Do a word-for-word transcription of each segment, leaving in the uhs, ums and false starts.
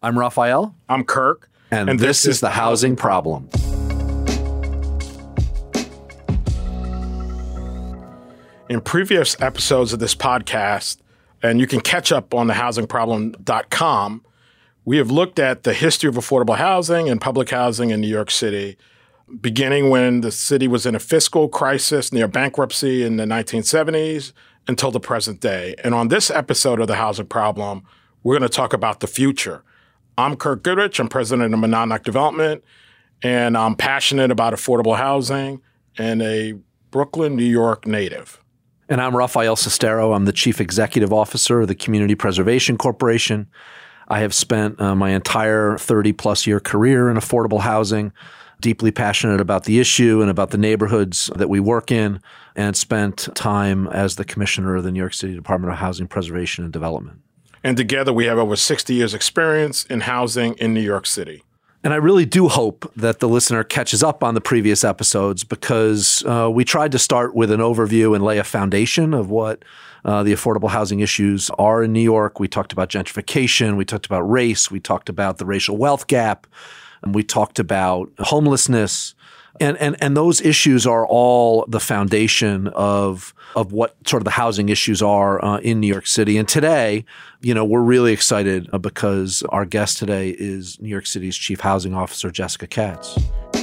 I'm Raphael. I'm Kirk. And, and this, this is The Housing Problem. In previous episodes of this podcast, and you can catch up on the housing problem dot com, we have looked at the history of affordable housing and public housing in New York City, beginning when the city was in a fiscal crisis near bankruptcy in the nineteen seventies until the present day. And on this episode of The Housing Problem, we're going to talk about the future. I'm Kirk Goodrich. I'm president of Monadnock Development, and I'm passionate about affordable housing and a Brooklyn, New York native. And I'm Raphael Sestero. I'm the Chief Executive Officer of the Community Preservation Corporation. I have spent uh, my entire thirty-plus year career in affordable housing, deeply passionate about the issue and about the neighborhoods that we work in, and spent time as the Commissioner of the New York City Department of Housing Preservation and Development. And together we have over sixty years experience in housing in New York City. And I really do hope that the listener catches up on the previous episodes because uh, we tried to start with an overview and lay a foundation of what uh, the affordable housing issues are in New York. We talked about gentrification. We talked about race. We talked about the racial wealth gap. And we talked about homelessness. And, and, and those issues are all the foundation of, of what sort of the housing issues are uh, in New York City. And today, you know, we're really excited uh, because our guest today is New York City's Chief Housing Officer, Jessica Katz.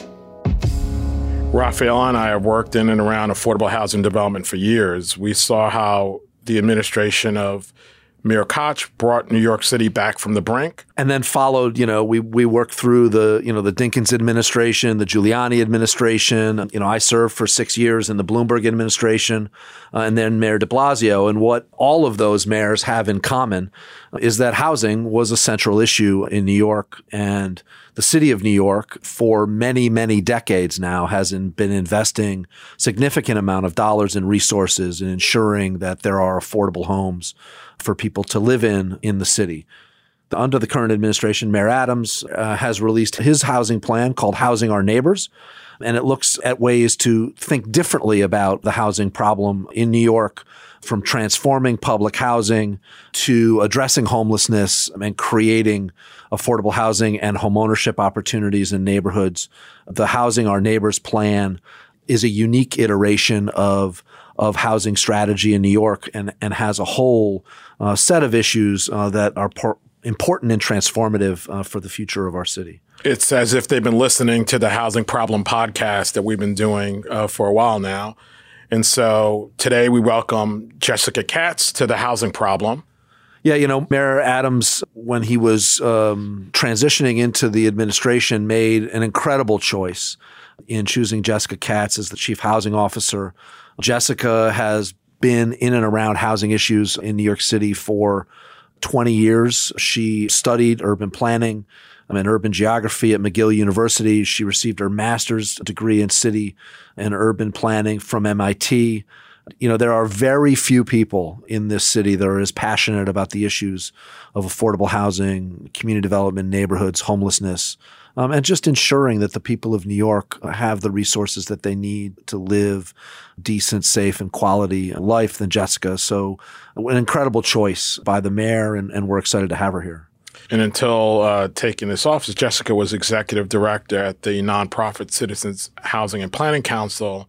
Raphael and I have worked in and around affordable housing development for years. We saw how the administration of Mayor Koch brought New York City back from the brink. And then followed, you know, we we worked through the, you know, the Dinkins administration, the Giuliani administration. You know, I served for six years in the Bloomberg administration, uh, and then Mayor de Blasio. And what all of those mayors have in common is that housing was a central issue in New York. And the city of New York, for many, many decades now, has in, been investing significant amount of dollars and resources in ensuring that there are affordable homes for people to live in in the city. Under the current administration, Mayor Adams uh, has released his housing plan called Housing Our Neighbors, and it looks at ways to think differently about the housing problem in New York, from transforming public housing to addressing homelessness and creating affordable housing and homeownership opportunities in neighborhoods. The Housing Our Neighbors plan is a unique iteration of of housing strategy in New York and, and has a whole uh, set of issues uh, that are por- important and transformative uh, for the future of our city. It's as if they've been listening to the Housing Problem podcast that we've been doing uh, for a while now. And so today we welcome Jessica Katz to the Housing Problem. Yeah, you know, Mayor Adams, when he was um, transitioning into the administration, made an incredible choice in choosing Jessica Katz as the Chief Housing Officer. Jessica has been in and around housing issues in New York City for twenty years. She studied urban planning and urban geography at McGill University. She received her master's degree in city and urban planning from M I T. You know, there are very few people in this city that are as passionate about the issues of affordable housing, community development, neighborhoods, homelessness, um, and just ensuring that the people of New York have the resources that they need to live decent, safe, and quality life than Jessica. So an incredible choice by the mayor, and, and we're excited to have her here. And until uh, taking this office, Jessica was executive director at the nonprofit Citizens Housing and Planning Council.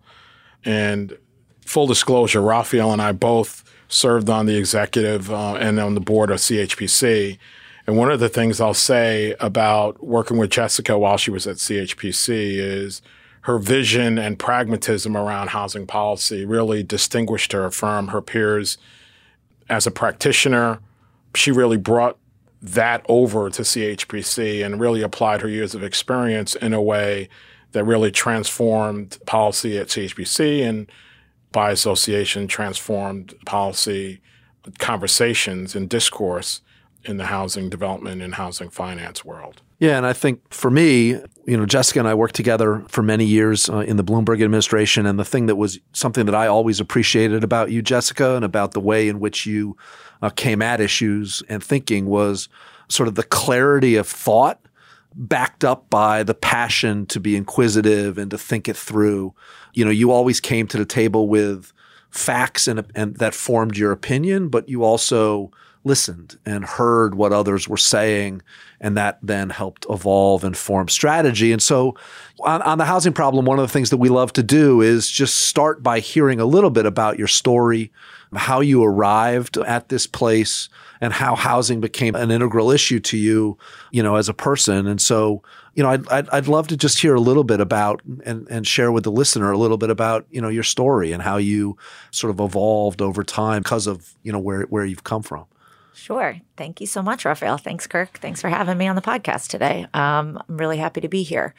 And full disclosure, Raphael and I both served on the executive uh, and on the board of C H P C. And one of the things I'll say about working with Jessica while she was at C H P C is her vision and pragmatism around housing policy really distinguished her from her peers as a practitioner. She really brought that over to C H P C and really applied her years of experience in a way that really transformed policy at C H P C and by association transformed policy conversations and discourse in the housing development and housing finance world. Yeah, and I think for me, you know, Jessica and I worked together for many years uh, in the Bloomberg administration, and the thing that was something that I always appreciated about you, Jessica, and about the way in which you uh, came at issues and thinking was sort of the clarity of thought backed up by the passion to be inquisitive and to think it through. You know, you always came to the table with facts and, and that formed your opinion, but you also listened and heard what others were saying, and that then helped evolve and form strategy. And so on, on the housing problem, one of the things that we love to do is just start by hearing a little bit about your story, how you arrived at this place, and how housing became an integral issue to you, you know, as a person. And so, you know, I'd, I'd, I'd love to just hear a little bit about and, and share with the listener a little bit about, you know, your story and how you sort of evolved over time because of, you know, where, where you've come from. Sure. Thank you so much, Raphael. Thanks, Kirk. Thanks for having me on the podcast today. Um, I'm really happy to be here.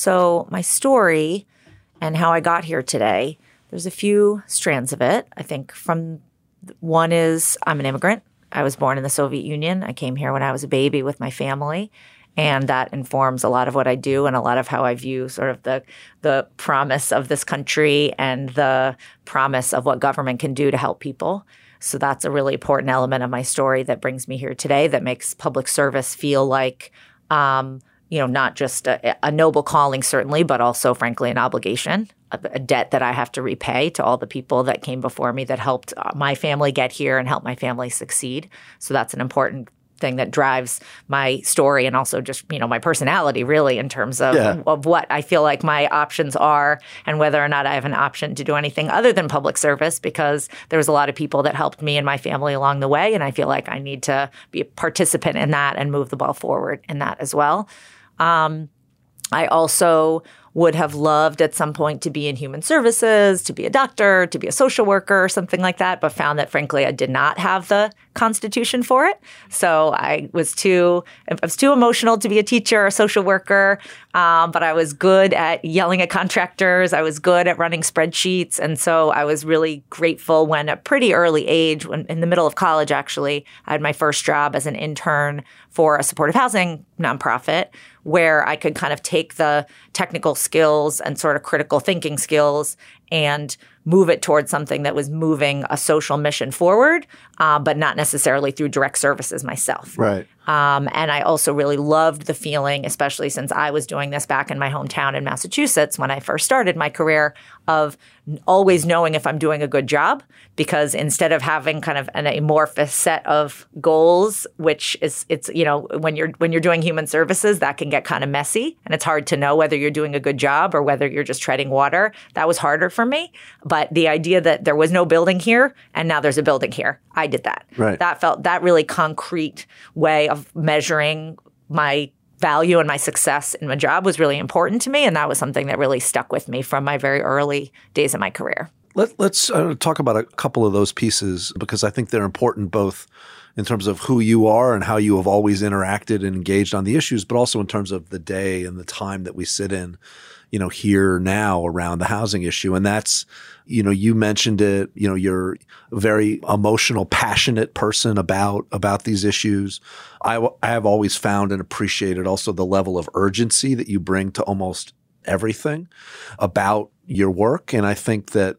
So my story and how I got here today, there's a few strands of it. I think from one is I'm an immigrant. I was born in the Soviet Union. I came here when I was a baby with my family. And that informs a lot of what I do and a lot of how I view sort of the the promise of this country and the promise of what government can do to help people. So that's a really important element of my story that brings me here today, that makes public service feel like, um, you know, not just a, a noble calling, certainly, but also, frankly, an obligation, a, a debt that I have to repay to all the people that came before me that helped my family get here and help my family succeed. So that's an important thing that drives my story and also just, you know, my personality really in terms of, yeah. of what I feel like my options are and whether or not I have an option to do anything other than public service, because there was a lot of people that helped me and my family along the way. And I feel like I need to be a participant in that and move the ball forward in that as well. Um, I also would have loved at some point to be in human services, to be a doctor, to be a social worker, something like that, but found that, frankly, I did not have the constitution for it. So I was too, I was too emotional to be a teacher or a social worker, um, but I was good at yelling at contractors. I was good at running spreadsheets. And so I was really grateful when at a pretty early age, when in the middle of college, actually, I had my first job as an intern for a supportive housing nonprofit, where I could kind of take the technical skills and sort of critical thinking skills and move it towards something that was moving a social mission forward, uh, but not necessarily through direct services myself. Right. Um, and I also really loved the feeling, especially since I was doing this back in my hometown in Massachusetts when I first started my career, of always knowing if I'm doing a good job, because instead of having kind of an amorphous set of goals, which is, it's, you know, when you're when you're doing human services, that can get kind of messy and it's hard to know whether you're doing a good job or whether you're just treading water. That was harder for me. But the idea that there was no building here and now there's a building here, I did that. Right. That felt that really concrete way of measuring my value and my success in my job was really important to me. And that was something that really stuck with me from my very early days of my career. Let, let's uh, talk about a couple of those pieces, because I think they're important both in terms of who you are and how you have always interacted and engaged on the issues, but also in terms of the day and the time that we sit in, you know, here now around the housing issue. And that's, you know, you mentioned it, you know, you're a very emotional, passionate person about, about these issues. I, I have always found and appreciated also the level of urgency that you bring to almost everything about your work. And I think that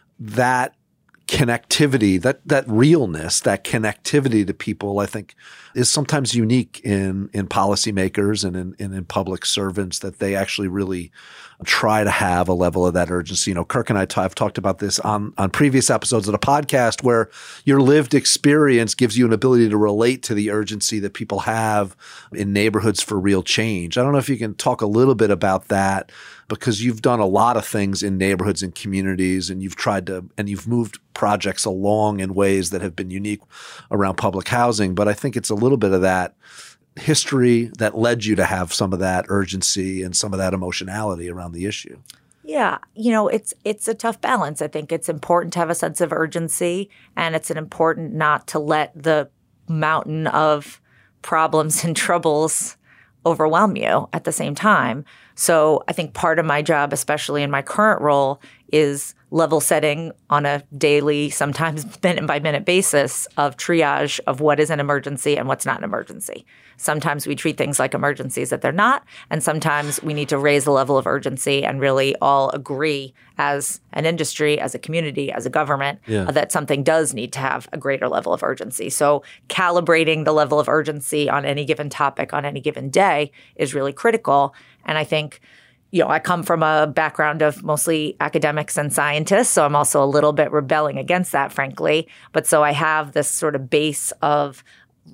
that connectivity, that that realness, that connectivity to people, I think is sometimes unique in in policymakers and in, and in public servants, that they actually really try to have a level of that urgency. You know, Kirk and I t- have talked about this on, on previous episodes of the podcast, where your lived experience gives you an ability to relate to the urgency that people have in neighborhoods for real change. I don't know if you can talk a little bit about that, because you've done a lot of things in neighborhoods and communities, and you've tried to, and you've moved projects along in ways that have been unique around public housing. But I think it's a little bit of that history that led you to have some of that urgency and some of that emotionality around the issue. Yeah, you know, it's it's a tough balance. I think it's important to have a sense of urgency, and it's an important not to let the mountain of problems and troubles overwhelm you at the same time. So I think part of my job, especially in my current role, is level setting on a daily, sometimes minute by minute basis of triage of what is an emergency and what's not an emergency. Sometimes we treat things like emergencies that they're not, and sometimes we need to raise the level of urgency and really all agree as an industry, as a community, as a government, yeah. uh, that something does need to have a greater level of urgency. So calibrating the level of urgency on any given topic on any given day is really critical. And I think, you know, I come from a background of mostly academics and scientists, so I'm also a little bit rebelling against that, frankly. But so I have this sort of base of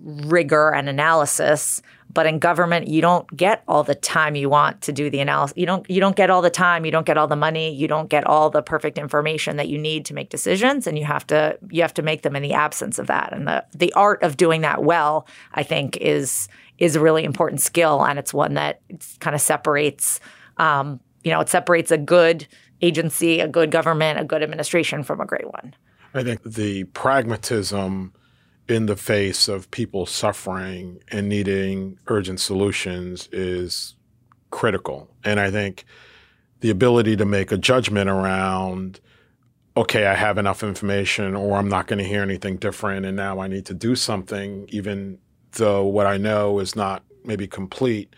rigor and analysis. But in government, you don't get all the time you want to do the analysis. You don't you don't get all the time, you don't get all the money, you don't get all the perfect information that you need to make decisions, and you have to you have to make them in the absence of that. And the the art of doing that well, I think, is is a really important skill, and it's one that kind of separates um, you know, it separates a good agency, a good government, a good administration from a great one. I think the pragmatism in the face of people suffering and needing urgent solutions is critical. And I think the ability to make a judgment around, okay, I have enough information or I'm not going to hear anything different and now I need to do something, even though what I know is not maybe complete,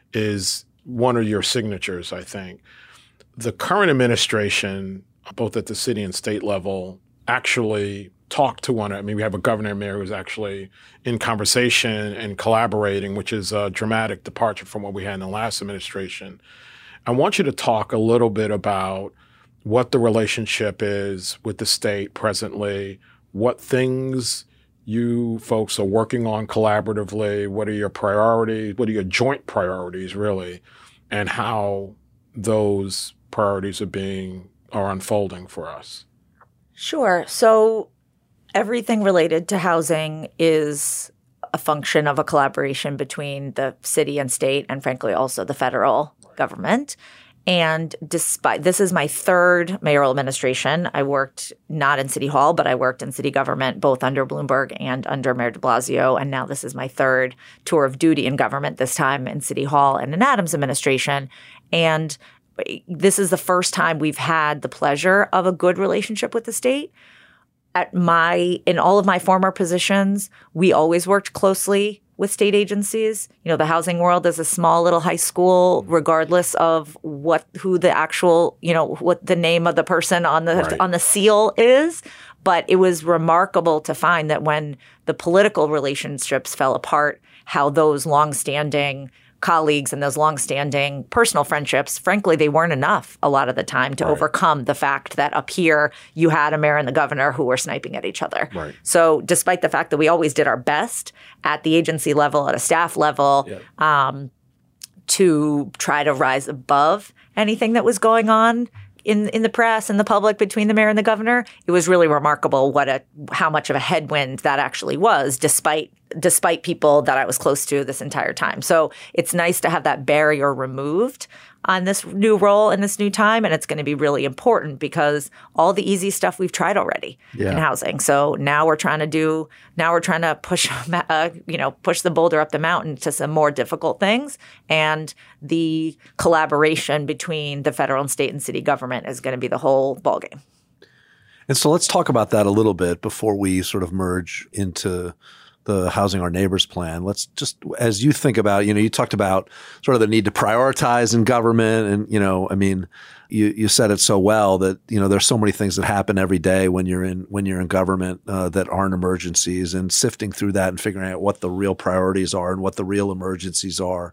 is one of your signatures, I think. The current administration, both at the city and state level, actually talk to one. I mean, we have a governor and mayor who's actually in conversation and collaborating, which is a dramatic departure from what we had in the last administration. I want you to talk a little bit about what the relationship is with the state presently, what things you folks are working on collaboratively, what are your priorities, what are your joint priorities, really, and how those priorities are being, are unfolding for us. Sure. So everything related to housing is a function of a collaboration between the city and state and, frankly, also the federal government. And despite this is my third mayoral administration. I worked not in City Hall, but I worked in city government, both under Bloomberg and under Mayor de Blasio. And now this is my third tour of duty in government, this time in City Hall and in Adams' administration. And this is the first time we've had the pleasure of a good relationship with the state. At my, in all of my former positions, we always worked closely with state agencies. You know, the housing world is a small little high school, regardless of what, who the actual, you know, what the name of the person on the Right. on the seal is. But it was remarkable to find that when the political relationships fell apart, how those longstanding colleagues and those longstanding personal friendships, frankly, they weren't enough a lot of the time to Right. overcome the fact that up here you had a mayor and the governor who were sniping at each other. Right. So despite the fact that we always did our best at the agency level, at a staff level, Yep. um, to try to rise above anything that was going on in in the press and the public between the mayor and the governor, it was really remarkable what a how much of a headwind that actually was, despite despite people that I was close to this entire time. So it's nice to have that barrier removed on this new role in this new time, and it's going to be really important because all the easy stuff we've tried already Yeah. in housing. So now we're trying to do now we're trying to push uh, you know push the boulder up the mountain to some more difficult things, and the collaboration between the federal and state and city government is going to be the whole ballgame. And so let's talk about that a little bit before we sort of merge into the Housing Our Neighbors plan. Let's just, as you think about, you know, you talked about sort of the need to prioritize in government. And, you know, I mean, you, you said it so well that, you know, there's so many things that happen every day when you're in, when you're in government uh, that aren't emergencies, and sifting through that and figuring out what the real priorities are and what the real emergencies are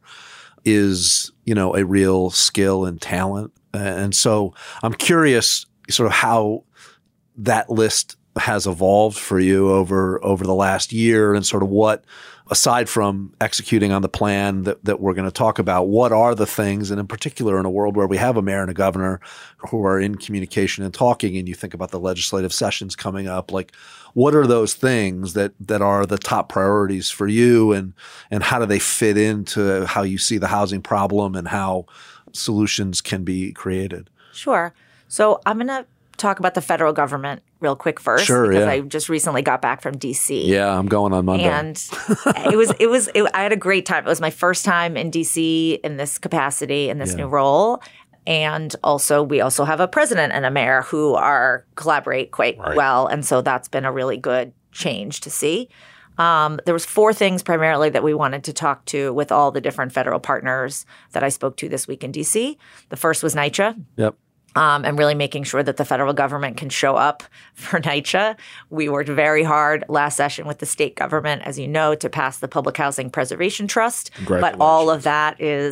is, you know, a real skill and talent. And so I'm curious sort of how that list has evolved for you over over the last year, and sort of what, aside from executing on the plan that, that we're going to talk about, what are the things, and in particular in a world where we have a mayor and a governor who are in communication and talking, and you think about the legislative sessions coming up, like what are those things that that are the top priorities for you, and and how do they fit into how you see the housing problem and how solutions can be created? Sure. So I'm going to talk about the federal government real quick first, Sure, because yeah. I just recently got back from D C. Yeah, I'm going on Monday. And it was, it was, it, I had a great time. It was my first time in D C in this capacity, in this Yeah. new role. And also, we also have a president and a mayor who are collaborate quite Right. well. And so that's been a really good change to see. Um, there was four things primarily that we wanted to talk to with all the different federal partners that I spoke to this week in D C. The first was NYCHA. Yep. Um, and really making sure that the federal government can show up for NYCHA. We worked very hard last session with the state government, as you know, to pass the Public Housing Preservation Trust. But all of that is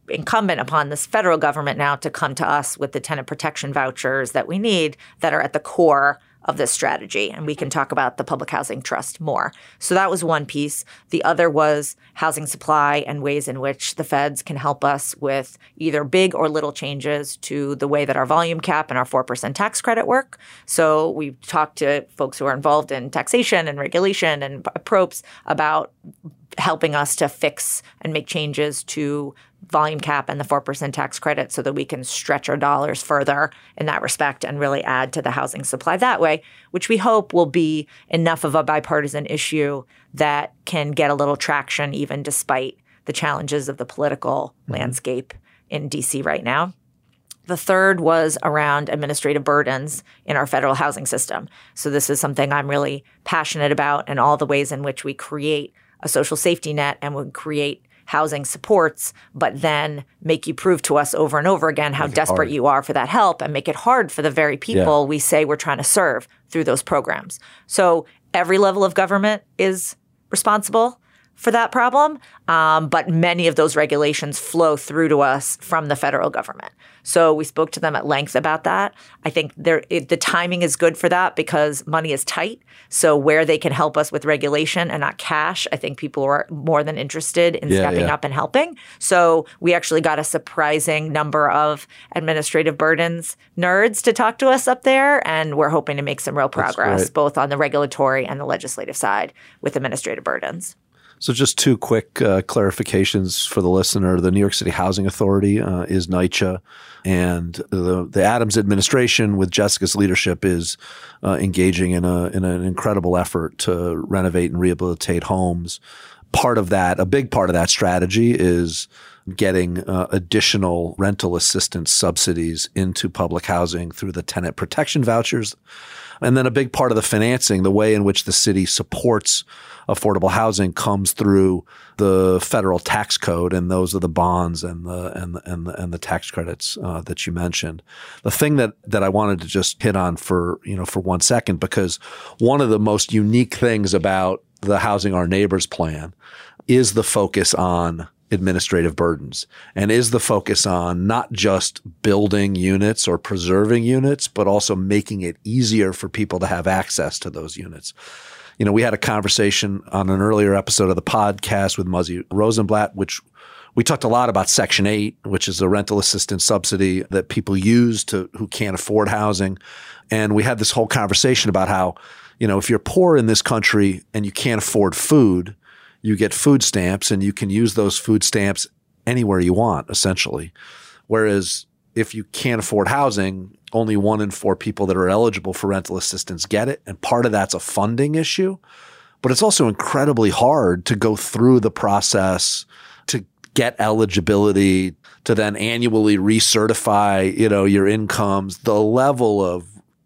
incumbent upon this federal government now to come to us with the tenant protection vouchers that we need that are at the core of this strategy. And we can talk about the Public Housing Trust more. So that was one piece. The other was housing supply and ways in which the feds can help us with either big or little changes to the way that our volume cap and our four percent tax credit work. So we talked to folks who are involved in taxation and regulation and P R O P S about helping us to fix and make changes to volume cap and the four percent tax credit so that we can stretch our dollars further in that respect and really add to the housing supply that way, which we hope will be enough of a bipartisan issue that can get a little traction even despite the challenges of the political mm-hmm. landscape in D C right now. The third was around administrative burdens in our federal housing system. So this is something I'm really passionate about and all the ways in which we create a social safety net and would create housing supports, but then make you prove to us over and over again how desperate you are for that help and make it hard for the very people yeah. we say we're trying to serve through those programs. So every level of government is responsible for that problem, um, but many of those regulations flow through to us from the federal government. So we spoke to them at length about that. I think there, it, the timing is good for that because money is tight. So where they can help us with regulation and not cash, I think people are more than interested in yeah, stepping yeah. up and helping. So we actually got a surprising number of administrative burdens nerds to talk to us up there, and we're hoping to make some real progress both on the regulatory and the legislative side with administrative burdens. So just two quick uh, clarifications for the listener. The New York City Housing Authority uh, is NYCHA, and the, the Adams administration with Jessica's leadership is uh, engaging in, a, in an incredible effort to renovate and rehabilitate homes. Part of that, a big part of that strategy is getting uh, additional rental assistance subsidies into public housing through the tenant protection vouchers. And then a big part of the financing, the way in which the city supports affordable housing comes through the federal tax code, and those are the bonds and the and the, and the, and the tax credits uh, that you mentioned. The thing that that I wanted to just hit on for you know for one second, because one of the most unique things about the Housing Our Neighbors plan is the focus on administrative burdens, and is the focus on not just building units or preserving units, but also making it easier for people to have access to those units. You know, we had a conversation on an earlier episode of the podcast with Muzzy Rosenblatt, which we talked a lot about Section eight, which is a rental assistance subsidy that people use to who can't afford housing. And we had this whole conversation about how, you know, if you're poor in this country and you can't afford food, you get food stamps, and you can use those food stamps anywhere you want, essentially. Whereas if you can't afford housing, only one in four people that are eligible for rental assistance get it. And part of that's a funding issue. But it's also incredibly hard to go through the process to get eligibility, to then annually recertify, you know, your incomes. The level of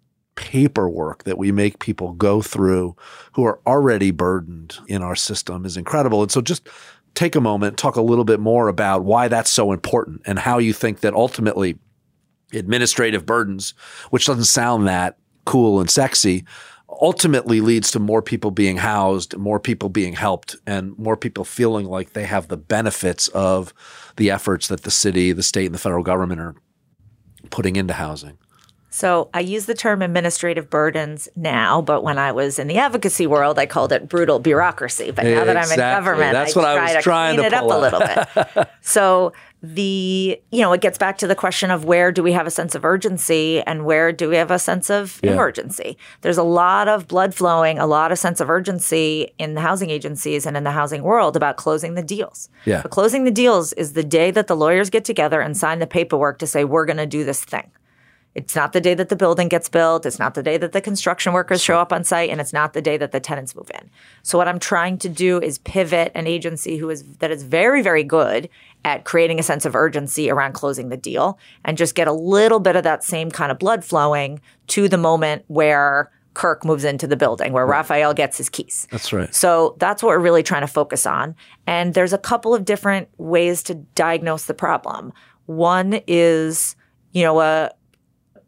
paperwork that we make people go through who are already burdened in our system is incredible. And so just take a moment, talk a little bit more about why that's so important and how you think that ultimately administrative burdens, which doesn't sound that cool and sexy, ultimately leads to more people being housed, more people being helped, and more people feeling like they have the benefits of the efforts that the city, the state, and the federal government are putting into housing. So I use the term administrative burdens now, but when I was in the advocacy world, I called it brutal bureaucracy. But now that exactly. I'm in government, That's I what try I was to trying clean to it up pull a little bit. So the, you know, it gets back to the question of where do we have a sense of urgency and where do we have a sense of yeah. emergency? There's a lot of blood flowing, a lot of sense of urgency in the housing agencies and in the housing world about closing the deals. Yeah. But closing the deals is the day that the lawyers get together and sign the paperwork to say, we're going to do this thing. It's not the day that the building gets built. It's not the day that the construction workers show up on site, and it's not the day that the tenants move in. So what I'm trying to do is pivot an agency who is that is very, very good at creating a sense of urgency around closing the deal and just get a little bit of that same kind of blood flowing to the moment where Kirk moves into the building, where right. Raphael gets his keys. That's right. So that's what we're really trying to focus on. And there's a couple of different ways to diagnose the problem. One is, you know, a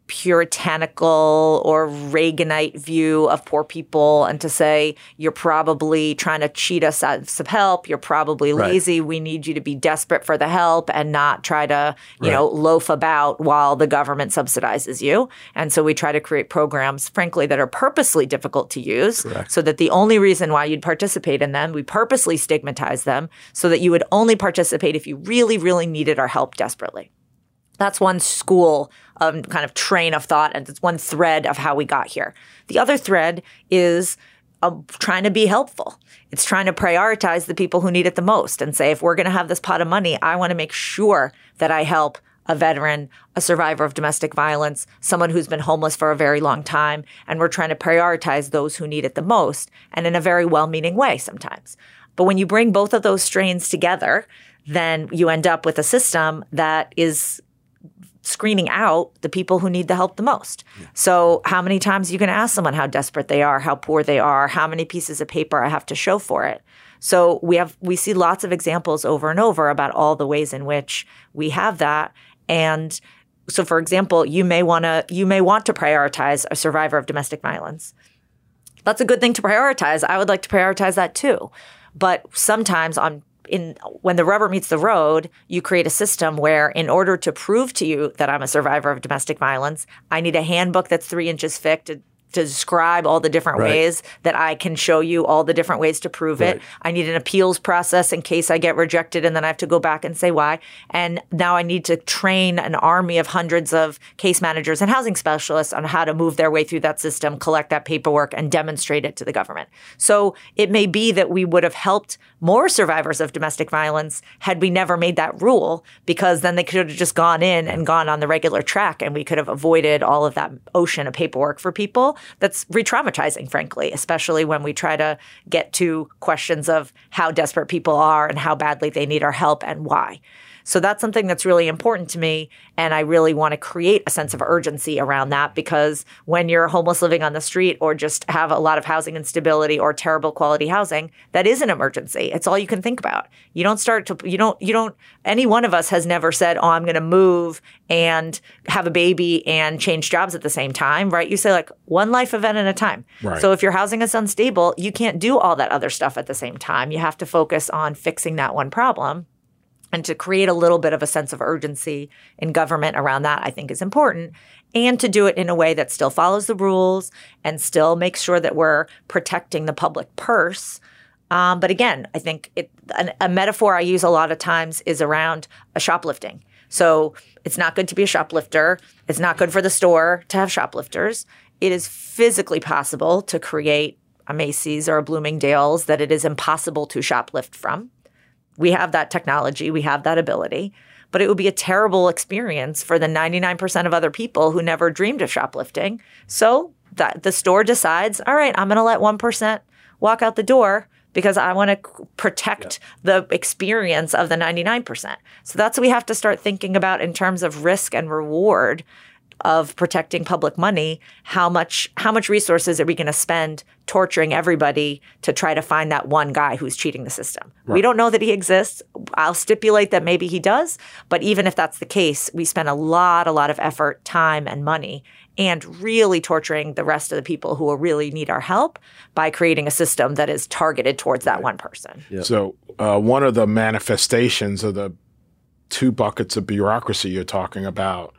puritanical or Reaganite view of poor people and to say, you're probably trying to cheat us out of some help. You're probably lazy. Right. We need you to be desperate for the help and not try to, you right. know, loaf about while the government subsidizes you. And so we try to create programs, frankly, that are purposely difficult to use. Correct. So that the only reason why you'd participate in them, we purposely stigmatize them so that you would only participate if you really, really needed our help desperately. That's one school of kind of train of thought, and it's one thread of how we got here. The other thread is uh, trying to be helpful. It's trying to prioritize the people who need it the most and say, if we're going to have this pot of money, I want to make sure that I help a veteran, a survivor of domestic violence, someone who's been homeless for a very long time, and we're trying to prioritize those who need it the most, and in a very well-meaning way sometimes. But when you bring both of those strains together, then you end up with a system that is screening out the people who need the help the most. Yeah. So how many times are you going to ask someone how desperate they are, how poor they are, how many pieces of paper I have to show for it? So we have we see lots of examples over and over about all the ways in which we have that. And so, for example, you may want to you may want to prioritize a survivor of domestic violence. That's a good thing to prioritize. I would like to prioritize that too. But sometimes on In, when the rubber meets the road, you create a system where in order to prove to you that I'm a survivor of domestic violence, I need a handbook that's three inches thick to, to describe all the different right. ways that I can show you all the different ways to prove right. it. I need an appeals process in case I get rejected and then I have to go back and say why. And now I need to train an army of hundreds of case managers and housing specialists on how to move their way through that system, collect that paperwork, and demonstrate it to the government. So it may be that we would have helped more survivors of domestic violence had we never made that rule, because then they could have just gone in and gone on the regular track and we could have avoided all of that ocean of paperwork for people. That's re-traumatizing, frankly, especially when we try to get to questions of how desperate people are and how badly they need our help and why. So that's something that's really important to me. And I really want to create a sense of urgency around that, because when you're homeless living on the street or just have a lot of housing instability or terrible quality housing, that is an emergency. It's all you can think about. You don't start to, you don't, you don't, any one of us has never said, oh, I'm going to move and have a baby and change jobs at the same time, right? You say like one life event at a time. Right. So if your housing is unstable, you can't do all that other stuff at the same time. You have to focus on fixing that one problem. And to create a little bit of a sense of urgency in government around that, I think is important. And to do it in a way that still follows the rules and still makes sure that we're protecting the public purse. Um, but again, I think it, a, a metaphor I use a lot of times is around a shoplifting. So it's not good to be a shoplifter. It's not good for the store to have shoplifters. It is physically possible to create a Macy's or a Bloomingdale's that it is impossible to shoplift from. We have that technology. We have that ability. But it would be a terrible experience for the ninety-nine percent of other people who never dreamed of shoplifting. So that the store decides, all right, I'm going to let one percent walk out the door because I want to protect yeah. the experience of the ninety-nine percent. So that's what we have to start thinking about in terms of risk and reward of protecting public money. How much how much resources are we going to spend torturing everybody to try to find that one guy who's cheating the system? Right. We don't know that he exists. I'll stipulate that maybe he does. But even if that's the case, we spend a lot, a lot of effort, time, and money and really torturing the rest of the people who will really need our help by creating a system that is targeted towards that right. one person. Yep. So uh, one of the manifestations of the two buckets of bureaucracy you're talking about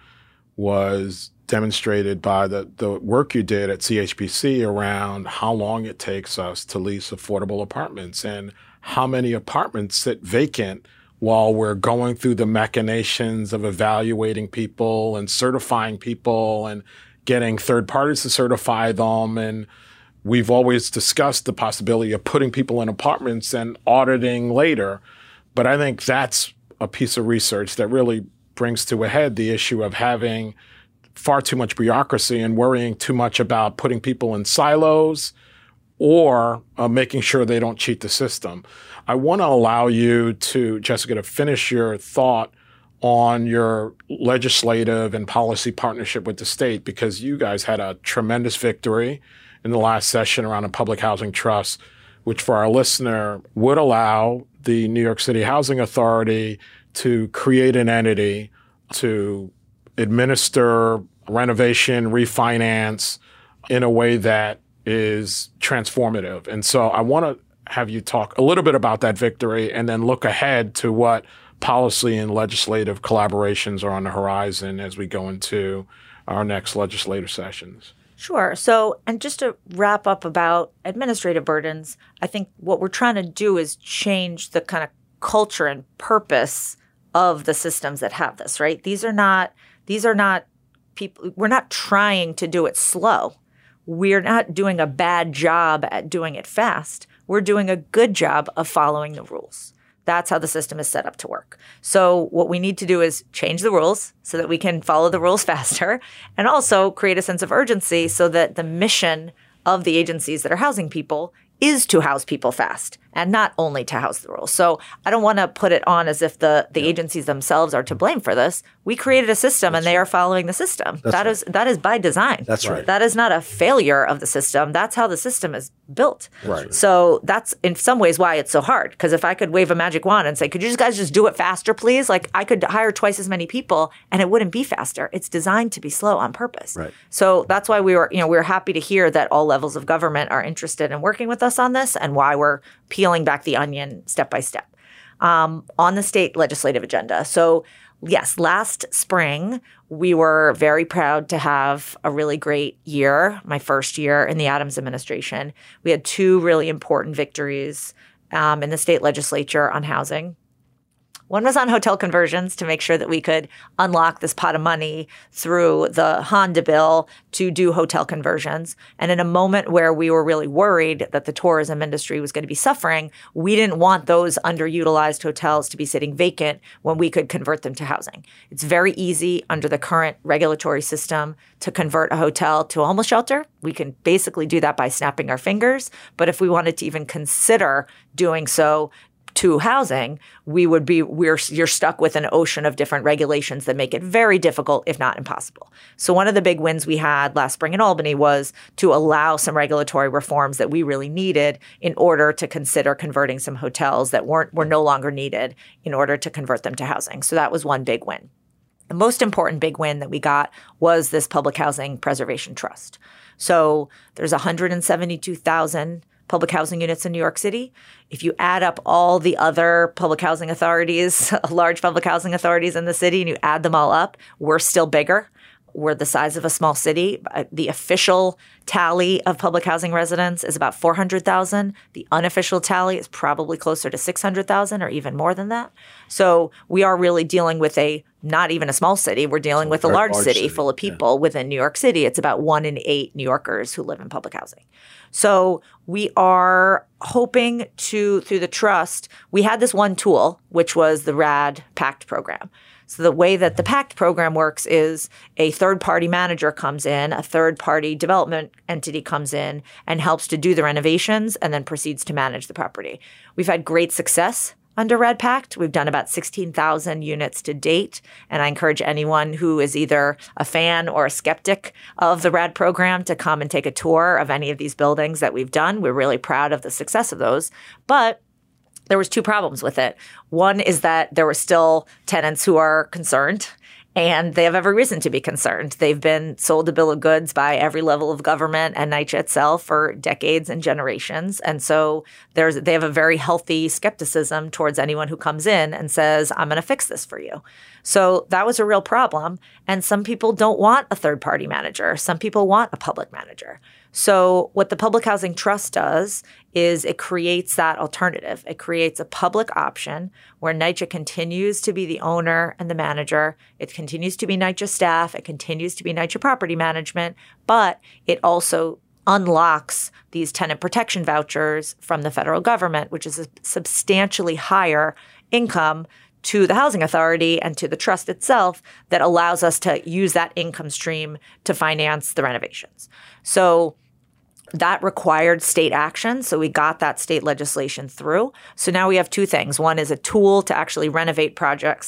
was demonstrated by the, the work you did at C H P C around how long it takes us to lease affordable apartments and how many apartments sit vacant while we're going through the machinations of evaluating people and certifying people and getting third parties to certify them. And we've always discussed the possibility of putting people in apartments and auditing later. But I think that's a piece of research that really brings to a head the issue of having far too much bureaucracy and worrying too much about putting people in silos or uh, making sure they don't cheat the system. I want to allow you to, Jessica, to finish your thought on your legislative and policy partnership with the state, because you guys had a tremendous victory in the last session around a public housing trust, which for our listener would allow the New York City Housing Authority to create an entity to administer renovation, refinance in a way that is transformative. And so I want to have you talk a little bit about that victory and then look ahead to what policy and legislative collaborations are on the horizon as we go into our next legislative sessions. Sure. So, and just to wrap up about administrative burdens, I think what we're trying to do is change the kind of culture and purpose of the systems that have this, right? These are not, these are not people, we're not trying to do it slow. We're not doing a bad job at doing it fast. We're doing a good job of following the rules. That's how the system is set up to work. So what we need to do is change the rules so that we can follow the rules faster, and also create a sense of urgency so that the mission of the agencies that are housing people is to house people fast and not only to house the rules. So I don't want to put it on as if the, the yeah. agencies themselves are to blame for this. We created a system That's and they right. are following the system. That's that right. is that is by design. That's right. That is not a failure of the system. That's how the system is built. Right. So that's in some ways why it's so hard. Because if I could wave a magic wand and say, could you guys just do it faster, please? Like I could hire twice as many people and it wouldn't be faster. It's designed to be slow on purpose. Right. So that's why we were, you know, we were happy to hear that all levels of government are interested in working with us on this and why we're peeling back the onion step by step um, on the state legislative agenda. So yes, last spring, we were very proud to have a really great year, my first year in the Adams administration. We had two really important victories um, in the state legislature on housing. One was on hotel conversions to make sure that we could unlock this pot of money through the Honda bill to do hotel conversions. And in a moment where we were really worried that the tourism industry was going to be suffering, we didn't want those underutilized hotels to be sitting vacant when we could convert them to housing. It's very easy under the current regulatory system to convert a hotel to a homeless shelter. We can basically do that by snapping our fingers. But if we wanted to even consider doing so to housing, we would be, we're, you're stuck with an ocean of different regulations that make it very difficult, if not impossible. So one of the big wins we had last spring in Albany was to allow some regulatory reforms that we really needed in order to consider converting some hotels that weren't, were no longer needed in order to convert them to housing. So that was one big win. The most important big win that we got was this Public Housing Preservation Trust. So there's one hundred seventy-two thousand public housing units in New York City. If you add up all the other public housing authorities, large public housing authorities in the city, and you add them all up, we're still bigger. We're the size of a small city. The official tally of public housing residents is about four hundred thousand. The unofficial tally is probably closer to six hundred thousand or even more than that. So we are really dealing with a, not even a small city. We're dealing with a large, large city, city full of people yeah. within New York City. It's about one in eight New Yorkers who live in public housing. So we are hoping to, through the trust, we had this one tool, which was the RAD PACT program. So the way that the PACT program works is a third-party manager comes in, a third-party development entity comes in and helps to do the renovations and then proceeds to manage the property. We've had great success under RAD PACT. We've done about sixteen thousand units to date, and I encourage anyone who is either a fan or a skeptic of the RAD program to come and take a tour of any of these buildings that we've done. We're really proud of the success of those. But there was two problems with it. One is that there were still tenants who are concerned, and they have every reason to be concerned. They've been sold a bill of goods by every level of government and NYCHA itself for decades and generations. And so there's they have a very healthy skepticism towards anyone who comes in and says, I'm going to fix this for you. So that was a real problem. And some people don't want a third-party manager. Some people want a public manager. So what the Public Housing Trust does is it creates that alternative. It creates a public option where NYCHA continues to be the owner and the manager. It continues to be NYCHA staff. It continues to be NYCHA property management, but it also unlocks these tenant protection vouchers from the federal government, which is a substantially higher income to the housing authority and to the trust itself that allows us to use that income stream to finance the renovations. So that required state action. So we got that state legislation through. So now we have two things. One is a tool to actually renovate projects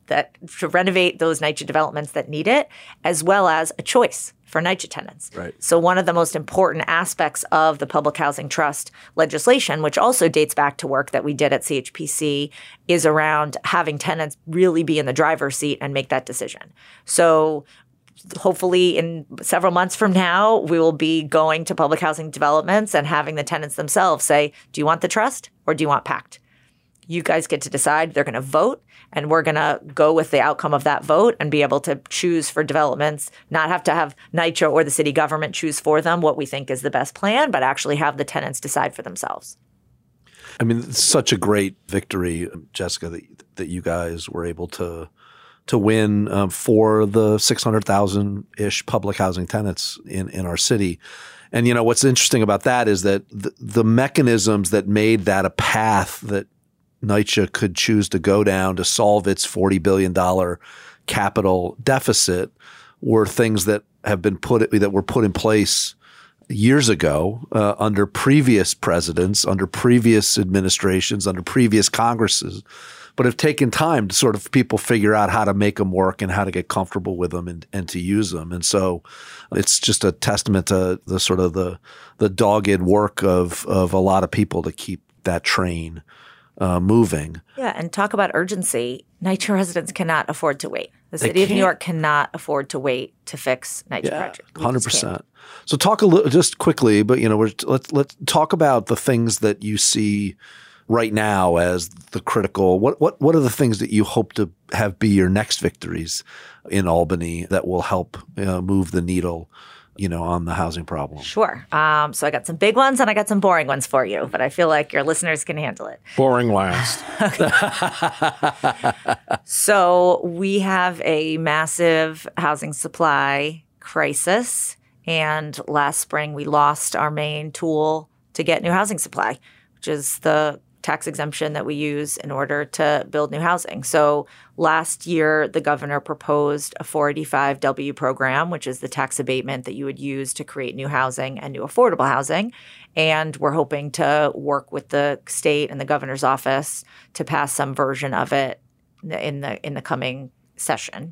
that to renovate those NYCHA developments that need it, as well as a choice for NYCHA tenants. Right. So one of the most important aspects of the Public Housing Trust legislation, which also dates back to work that we did at C H P C, is around having tenants really be in the driver's seat and make that decision. So hopefully in several months from now, we will be going to public housing developments and having the tenants themselves say, do you want the trust or do you want PACT? You guys get to decide. They're going to vote, and we're going to go with the outcome of that vote and be able to choose for developments, not have to have NYCHA or the city government choose for them what we think is the best plan, but actually have the tenants decide for themselves. I mean, it's such a great victory, Jessica, that, that you guys were able to to win um, for the six hundred thousand-ish public housing tenants in, in our city. And, you know, what's interesting about that is that the, the mechanisms that made that a path that NYCHA could choose to go down to solve its forty billion dollars capital deficit were things that have been put that were put in place years ago uh, under previous presidents, under previous administrations, under previous Congresses, but have taken time to sort of people figure out how to make them work and how to get comfortable with them and, and to use them. And so it's just a testament to the sort of the the dogged work of of a lot of people to keep that train Uh, moving. Yeah, and talk about urgency. NYCHA residents cannot afford to wait. The They city of New can't. York cannot afford to wait to fix NYCHA Yeah, projects. We one hundred just can't. percent. So talk a little, just quickly, but you know, we're, let's let's talk about the things that you see right now as the critical. What what what are the things that you hope to have be your next victories in Albany that will help uh, move the needle, you know, on the housing problem? Sure. Um, so I got some big ones and I got some boring ones for you, but I feel like your listeners can handle it. Boring last. So we have a massive housing supply crisis. And last spring, we lost our main tool to get new housing supply, which is the tax exemption that we use in order to build new housing. So last year, the governor proposed a four eighty-five W program, which is the tax abatement that you would use to create new housing and new affordable housing. And we're hoping to work with the state and the governor's office to pass some version of it in the in the coming session.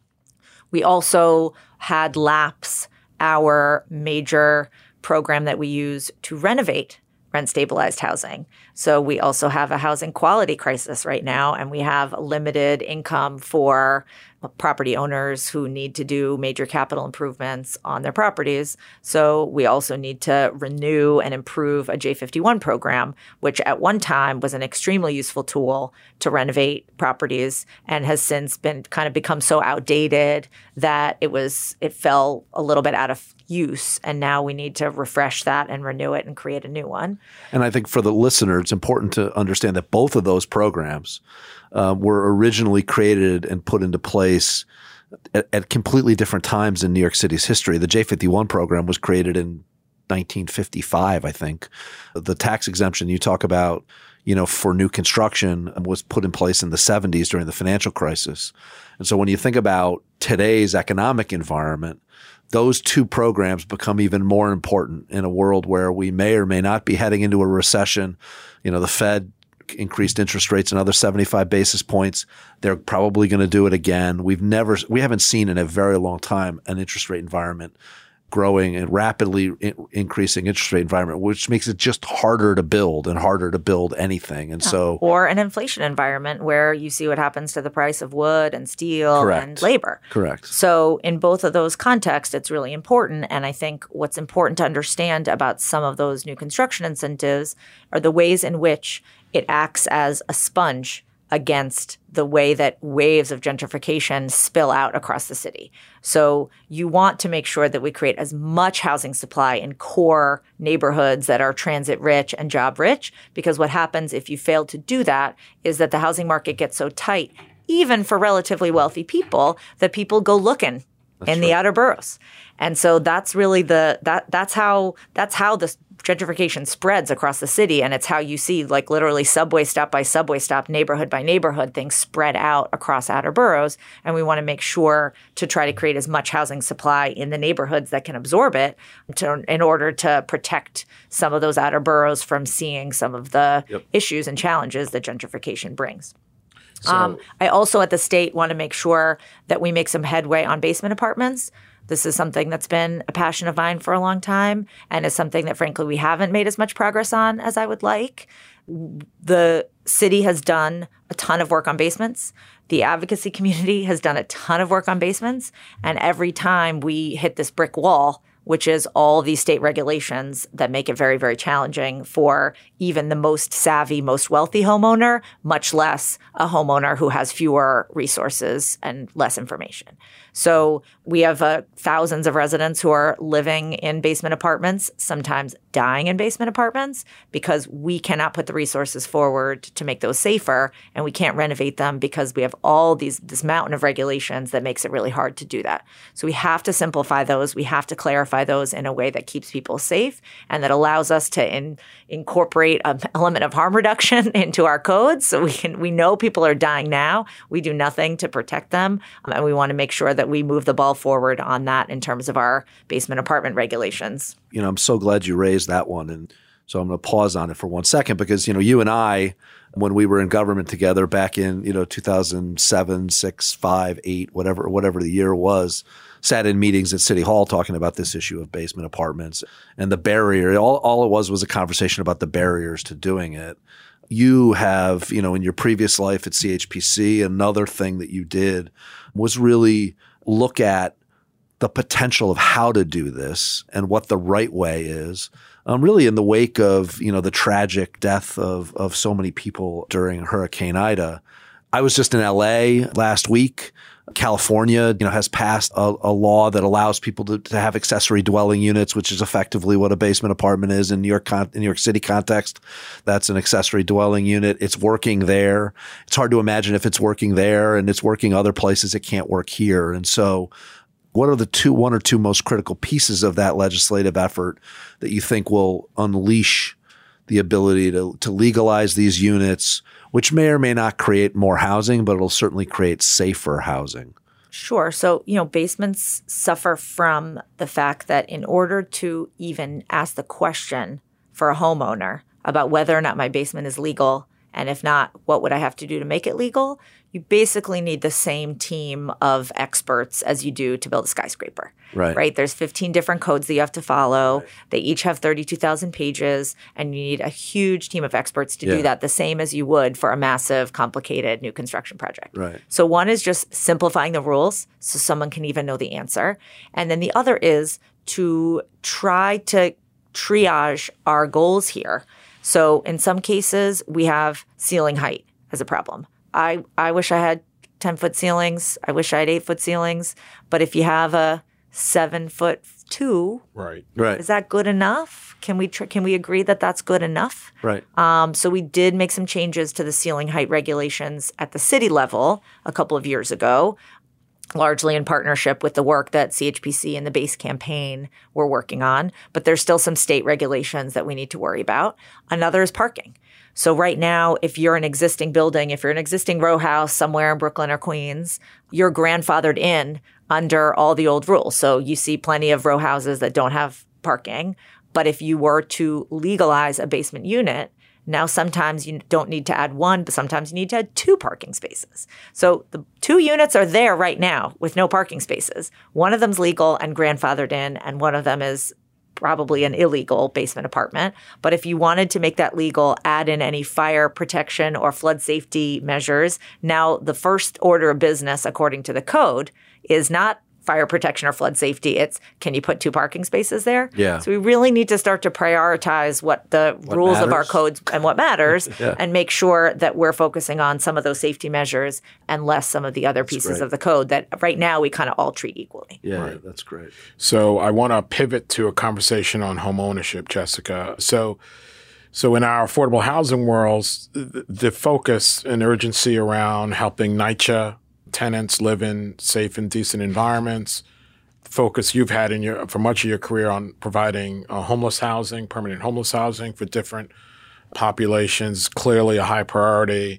We also had lapse our major program that we use to renovate rent-stabilized housing. So we also have a housing quality crisis right now, and we have limited income for property owners who need to do major capital improvements on their properties. So we also need to renew and improve a J fifty-one program, which at one time was an extremely useful tool to renovate properties and has since been kind of become so outdated that it was it fell a little bit out of use. And now we need to refresh that and renew it and create a new one. And I think for the listener, it's important to understand that both of those programs uh, were originally created and put into place at, at completely different times in New York City's history. The J fifty-one program was created in nineteen fifty-five, I think. The tax exemption you talk about, you know, for new construction was put in place in the seventies during the financial crisis. And so when you think about today's economic environment, those two programs become even more important in a world where we may or may not be heading into a recession. You know, the Fed increased interest rates another seventy-five basis points. They're probably going to do it again. We've never, we haven't seen in a very long time an interest rate environment growing and rapidly in, increasing interest rate environment, which makes it just harder to build and harder to build anything. And so, or an inflation environment where you see what happens to the price of wood and steel Correct. and labor. Correct. So in both of those contexts, it's really important. And I think what's important to understand about some of those new construction incentives are the ways in which it acts as a sponge against the way that waves of gentrification spill out across the city. So you want to make sure that we create as much housing supply in core neighborhoods that are transit rich and job rich, because what happens if you fail to do that is that the housing market gets so tight, even for relatively wealthy people, that people go looking that's in right. the outer boroughs. And so that's really the that that's how that's how the gentrification spreads across the city, and it's how you see like literally subway stop by subway stop, neighborhood by neighborhood, things spread out across outer boroughs. And we want to make sure to try to create as much housing supply in the neighborhoods that can absorb it to, in order to protect some of those outer boroughs from seeing some of the yep. issues and challenges that gentrification brings. So, um, I also, at the state, want to make sure that we make some headway on basement apartments. This is something that's been a passion of mine for a long time, and is something that, frankly, we haven't made as much progress on as I would like. The city has done a ton of work on basements. The advocacy community has done a ton of work on basements. And every time we hit this brick wall, which is all these state regulations that make it very, very challenging for even the most savvy, most wealthy homeowner, much less a homeowner who has fewer resources and less information. So we have uh, thousands of residents who are living in basement apartments, sometimes dying in basement apartments, because we cannot put the resources forward to make those safer, and we can't renovate them because we have all these this mountain of regulations that makes it really hard to do that. So we have to simplify those. We have to clarify those in a way that keeps people safe and that allows us to in, incorporate an element of harm reduction into our codes. So we can we know people are dying now. We do nothing to protect them, um, and we want to make sure that we move the ball forward on that in terms of our basement apartment regulations. You know, I'm so glad you raised that one. And so I'm going to pause on it for one second because, you know, you and I, when we were in government together back in, you know, two thousand seven, six, five, eight, whatever, whatever the year was, sat in meetings at City Hall talking about this issue of basement apartments and the barrier. All, all it was was a conversation about the barriers to doing it. You have, you know, in your previous life at C H P C, another thing that you did was really look at the potential of how to do this and what the right way is, um, really in the wake of, you know, the tragic death of, of so many people during Hurricane Ida. I was just in L A last week. California, you know, has passed a, a law that allows people to, to have accessory dwelling units, which is effectively what a basement apartment is in New York, in New York City context. That's an accessory dwelling unit. It's working there. It's hard to imagine if it's working there and it's working other places, it can't work here. And so what are the two, one or two most critical pieces of that legislative effort that you think will unleash the ability to, to legalize these units, which may or may not create more housing, but it'll certainly create safer housing? Sure. So, you know, basements suffer from the fact that in order to even ask the question for a homeowner about whether or not my basement is legal, and if not, what would I have to do to make it legal, you basically need the same team of experts as you do to build a skyscraper. Right. Right? There's fifteen different codes that you have to follow. Right. They each have thirty-two thousand pages, and you need a huge team of experts to yeah. do that, the same as you would for a massive, complicated new construction project. Right. So one is just simplifying the rules so someone can even know the answer. And then the other is to try to triage our goals here. So in some cases, we have ceiling height as a problem. I, I wish I had ten-foot ceilings. I wish I had eight-foot ceilings. But if you have a seven-foot two, right, right, is that good enough? Can we tr- can we agree that that's good enough? Right. Um, so we did make some changes to the ceiling height regulations at the city level a couple of years ago, largely in partnership with the work that C H P C and the BASE campaign were working on. But there's still some state regulations that we need to worry about. Another is parking. So right now, if you're an existing building, if you're an existing row house somewhere in Brooklyn or Queens, you're grandfathered in under all the old rules. So you see plenty of row houses that don't have parking. But if you were to legalize a basement unit, now sometimes you don't need to add one, but sometimes you need to add two parking spaces. So the two units are there right now with no parking spaces. One of them's legal and grandfathered in, and one of them is probably an illegal basement apartment. But if you wanted to make that legal, add in any fire protection or flood safety measures, now the first order of business, according to the code, is not fire protection or flood safety. It's, can you put two parking spaces there? Yeah. So we really need to start to prioritize what the what rules matters. of our codes and what matters yeah. and make sure that we're focusing on some of those safety measures and less some of the other That's pieces great. of the code that right now we kind of all treat equally. Yeah, Right. that's great. So I want to pivot to a conversation on home ownership, Jessica. So so in our affordable housing worlds, the, the focus and urgency around helping NYCHA tenants live in safe and decent environments, focus you've had in your for much of your career on providing uh, homeless housing, permanent homeless housing for different populations, clearly a high priority.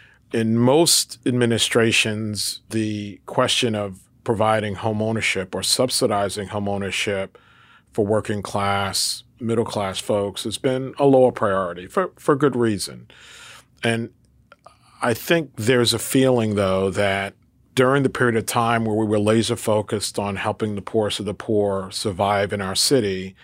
In most administrations, the question of providing home ownership or subsidizing home ownership for working class, middle class folks has been a lower priority for, for good reason. And I think there's a feeling, though, that during the period of time where we were laser focused on helping the poorest of the poor survive in our city,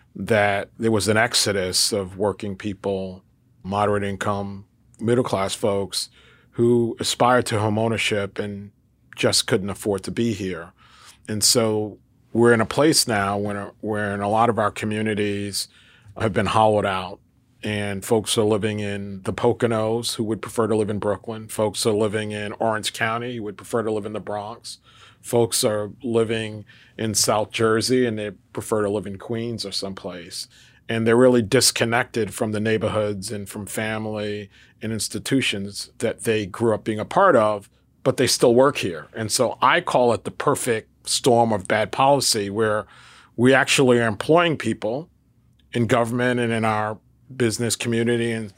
that there was an exodus of working people, moderate income, middle class folks who aspired to homeownership and just couldn't afford to be here. And so we're in a place now where, where in a lot of our communities have been hollowed out, and folks are living in the Poconos who would prefer to live in Brooklyn. Folks are living in Orange County who would prefer to live in the Bronx. Folks are living in South Jersey and they prefer to live in Queens or someplace. And they're really disconnected from the neighborhoods and from family and institutions that they grew up being a part of, but they still work here. And so I call it the perfect storm of bad policy, where we actually are employing people in government and in our business community and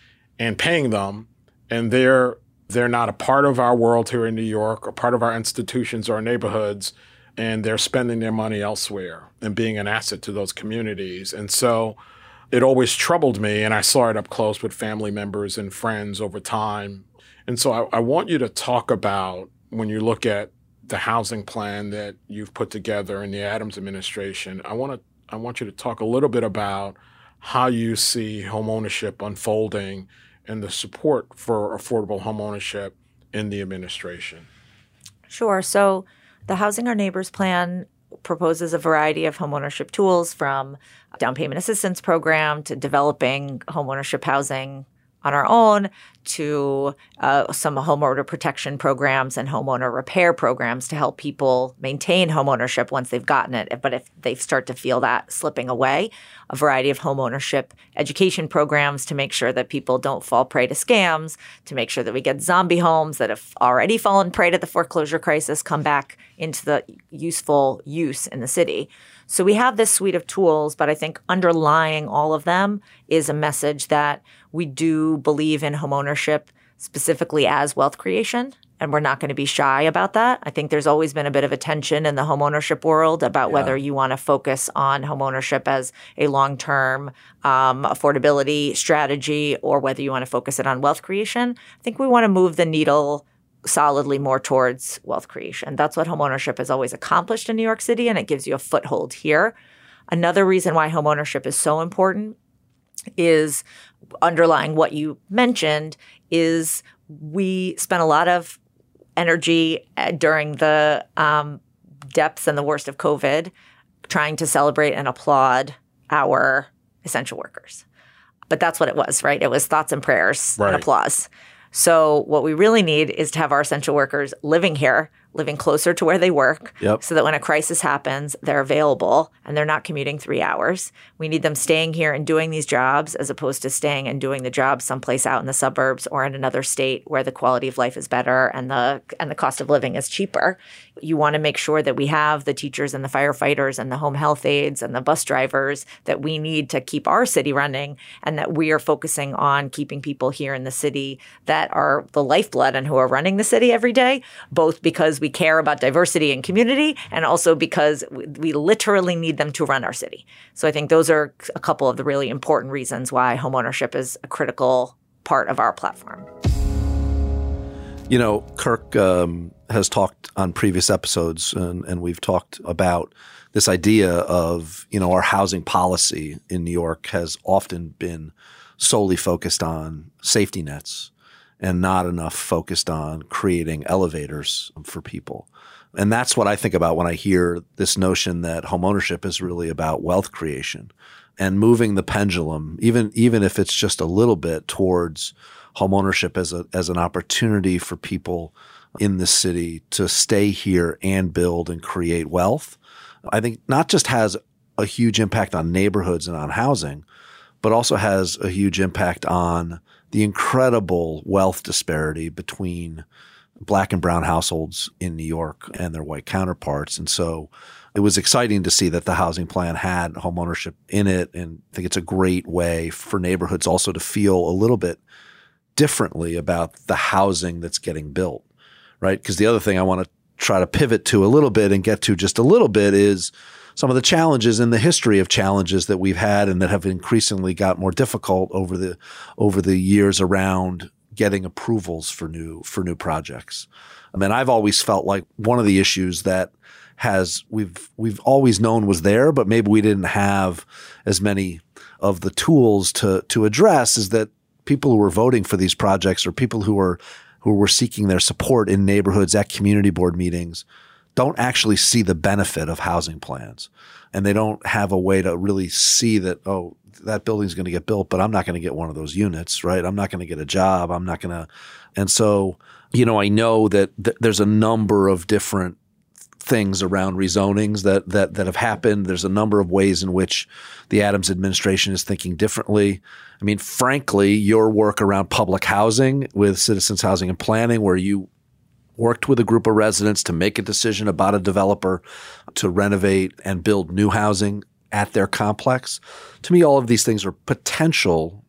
and paying them, and they're they're not a part of our world here in New York, or part of our institutions or our neighborhoods, and they're spending their money elsewhere and being an asset to those communities. And so it always troubled me, and I saw it up close with family members and friends over time. And so I, I want you to talk about, when you look at the housing plan that you've put together in the Adams administration, I want to I want you to talk a little bit about how you see homeownership unfolding and the support for affordable homeownership in the administration. Sure. So the Housing Our Neighbors Plan proposes a variety of homeownership tools, from down payment assistance program to developing homeownership housing on our own, to uh, some homeowner protection programs and homeowner repair programs to help people maintain homeownership once they've gotten it. But if they start to feel that slipping away, a variety of homeownership education programs to make sure that people don't fall prey to scams, to make sure that we get zombie homes that have already fallen prey to the foreclosure crisis come back into the useful use in the city. So we have this suite of tools, but I think underlying all of them is a message that we do believe in homeownership specifically as wealth creation, and we're not going to be shy about that. I think there's always been a bit of a tension in the homeownership world about yeah. whether you want to focus on homeownership as a long-term um, affordability strategy or whether you want to focus it on wealth creation. I think we want to move the needle solidly more towards wealth creation. That's what homeownership has always accomplished in New York City, and it gives you a foothold here. Another reason why homeownership is so important is, underlying what you mentioned, is we spent a lot of energy during the um, depths and the worst of COVID trying to celebrate and applaud our essential workers. But that's what it was, right? It was thoughts and prayers right. and applause. So what we really need is to have our essential workers living here, living closer to where they work, yep. so that when a crisis happens, they're available and they're not commuting three hours. We need them staying here and doing these jobs as opposed to staying and doing the jobs someplace out in the suburbs or in another state where the quality of life is better and the and the cost of living is cheaper. You want to make sure that we have the teachers and the firefighters and the home health aides and the bus drivers that we need to keep our city running, and that we are focusing on keeping people here in the city that are the lifeblood and who are running the city every day, both because we care about diversity and community and also because we, we literally need them to run our city. So I think those are a couple of the really important reasons why homeownership is a critical part of our platform. You know, Kirk um, has talked on previous episodes, and, and we've talked about this idea of, you know, our housing policy in New York has often been solely focused on safety nets and not enough focused on creating elevators for people. And that's what I think about when I hear this notion that homeownership is really about wealth creation and moving the pendulum, even even if it's just a little bit, towards homeownership as a as an opportunity for people in the city to stay here and build and create wealth. I think not just has a huge impact on neighborhoods and on housing, but also has a huge impact on the incredible wealth disparity between Black and brown households in New York and their white counterparts. And so it was exciting to see that the housing plan had homeownership in it. And I think it's a great way for neighborhoods also to feel a little bit differently about the housing that's getting built, right? Because the other thing I want to try to pivot to a little bit and get to just a little bit is some of the challenges in the history of challenges that we've had and that have increasingly got more difficult over the over the years around getting approvals for new for new projects. I mean, I've always felt like one of the issues that has we've we've always known was there, but maybe we didn't have as many of the tools to to address is that people who were voting for these projects or people who were who were seeking their support in neighborhoods at community board meetings don't actually see the benefit of housing plans. And they don't have a way to really see that, oh, that building's going to get built, but I'm not going to get one of those units, right? I'm not going to get a job. I'm not going to. And so, you know, I know that th- there's a number of different things around rezonings that, that, that have happened. There's a number of ways in which the Adams administration is thinking differently. I mean, frankly, your work around public housing with Citizens Housing and Planning, where you worked with a group of residents to make a decision about a developer to renovate and build new housing at their complex. To me, all of these things are potential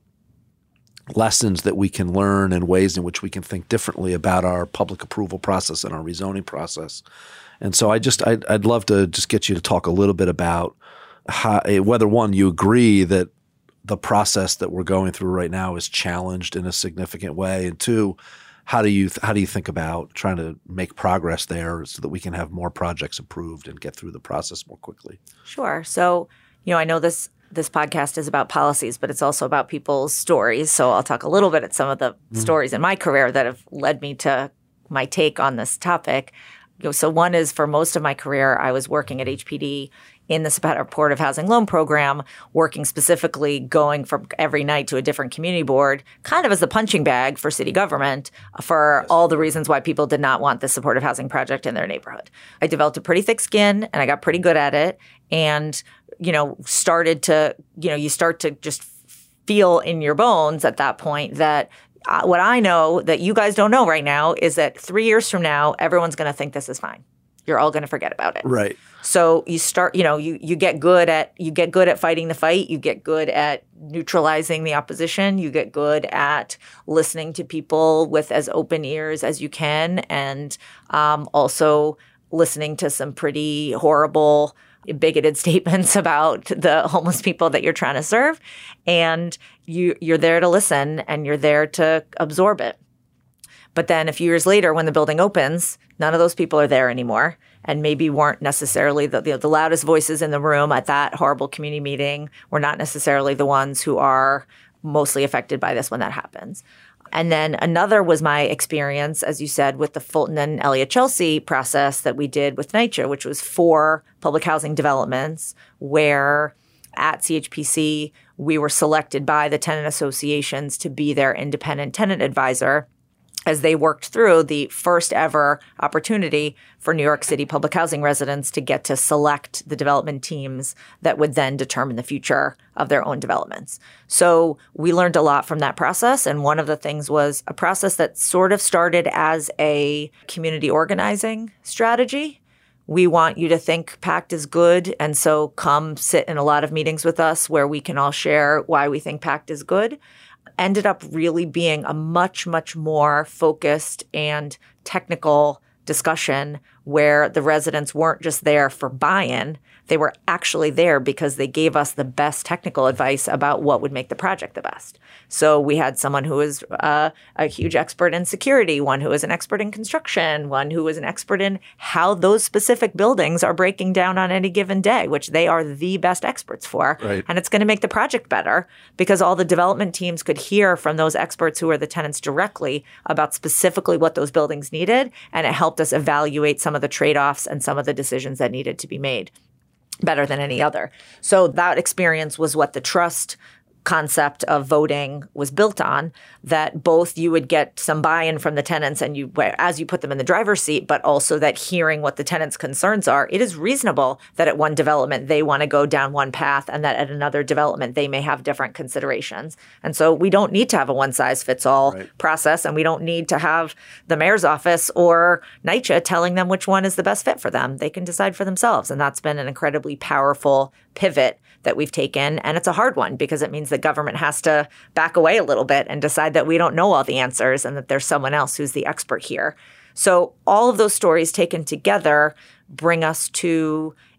lessons that we can learn and ways in which we can think differently about our public approval process and our rezoning process. And so I just, I'd, I'd love to just get you to talk a little bit about how, whether one, you agree that the process that we're going through right now is challenged in a significant way, and two, how do you how do you think about trying to make progress there so that we can have more projects approved and get through the process more quickly? Sure. So, you know, I know this this podcast is about policies, but it's also about people's stories. So I'll talk a little bit at some of the mm. stories in my career that have led me to my take on this topic. You know, so one is, for most of my career, I was working at H P D in the Supportive Housing Loan Program, working specifically, going from every night to a different community board, kind of as the punching bag for city government for all the reasons why people did not want the supportive housing project in their neighborhood. I developed a pretty thick skin, and I got pretty good at it, and, you know, started to, you know, you start to just feel in your bones at that point that uh, what I know that you guys don't know right now is that three years from now, everyone's going to think this is fine. You're all going to forget about it. Right. So you start, you know, you, you get good at you get good at fighting the fight. You get good at neutralizing the opposition. You get good at listening to people with as open ears as you can, and um, also listening to some pretty horrible, bigoted statements about the homeless people that you're trying to serve. And you you're there to listen, and you're there to absorb it. But then a few years later, when the building opens, none of those people are there anymore, and maybe weren't necessarily the, the, the loudest voices in the room at that horrible community meeting, were not necessarily the ones who are mostly affected by this when that happens. And then another was my experience, as you said, with the Fulton and Elliott Chelsea process that we did with NYCHA, which was four public housing developments where at C H P C, we were selected by the tenant associations to be their independent tenant advisor as they worked through the first ever opportunity for New York City public housing residents to get to select the development teams that would then determine the future of their own developments. So we learned a lot from that process. And one of the things was a process that sort of started as a community organizing strategy. We want you to think PACT is good, and so come sit in a lot of meetings with us where we can all share why we think PACT is good. Ended up really being a much, much more focused and technical discussion where the residents weren't just there for buy-in. They were actually there because they gave us the best technical advice about what would make the project the best. So we had someone who was uh, a huge expert in security, one who was an expert in construction, one who was an expert in how those specific buildings are breaking down on any given day, which they are the best experts for. Right. And it's going to make the project better because all the development teams could hear from those experts who are the tenants directly about specifically what those buildings needed. And it helped us evaluate some of the trade-offs and some of the decisions that needed to be made better than any other. So that experience was what the trust concept of voting was built on, that both you would get some buy-in from the tenants and you, as you put them in the driver's seat, but also that hearing what the tenants' concerns are, it is reasonable that at one development they want to go down one path and that at another development they may have different considerations. And so we don't need to have a one-size-fits-all right. process, and we don't need to have the mayor's office or NYCHA telling them which one is the best fit for them. They can decide for themselves, and that's been an incredibly powerful pivot that we've taken. And it's a hard one because it means that government has to back away a little bit and decide that we don't know all the answers and that there's someone else who's the expert here. So all of those stories taken together bring us to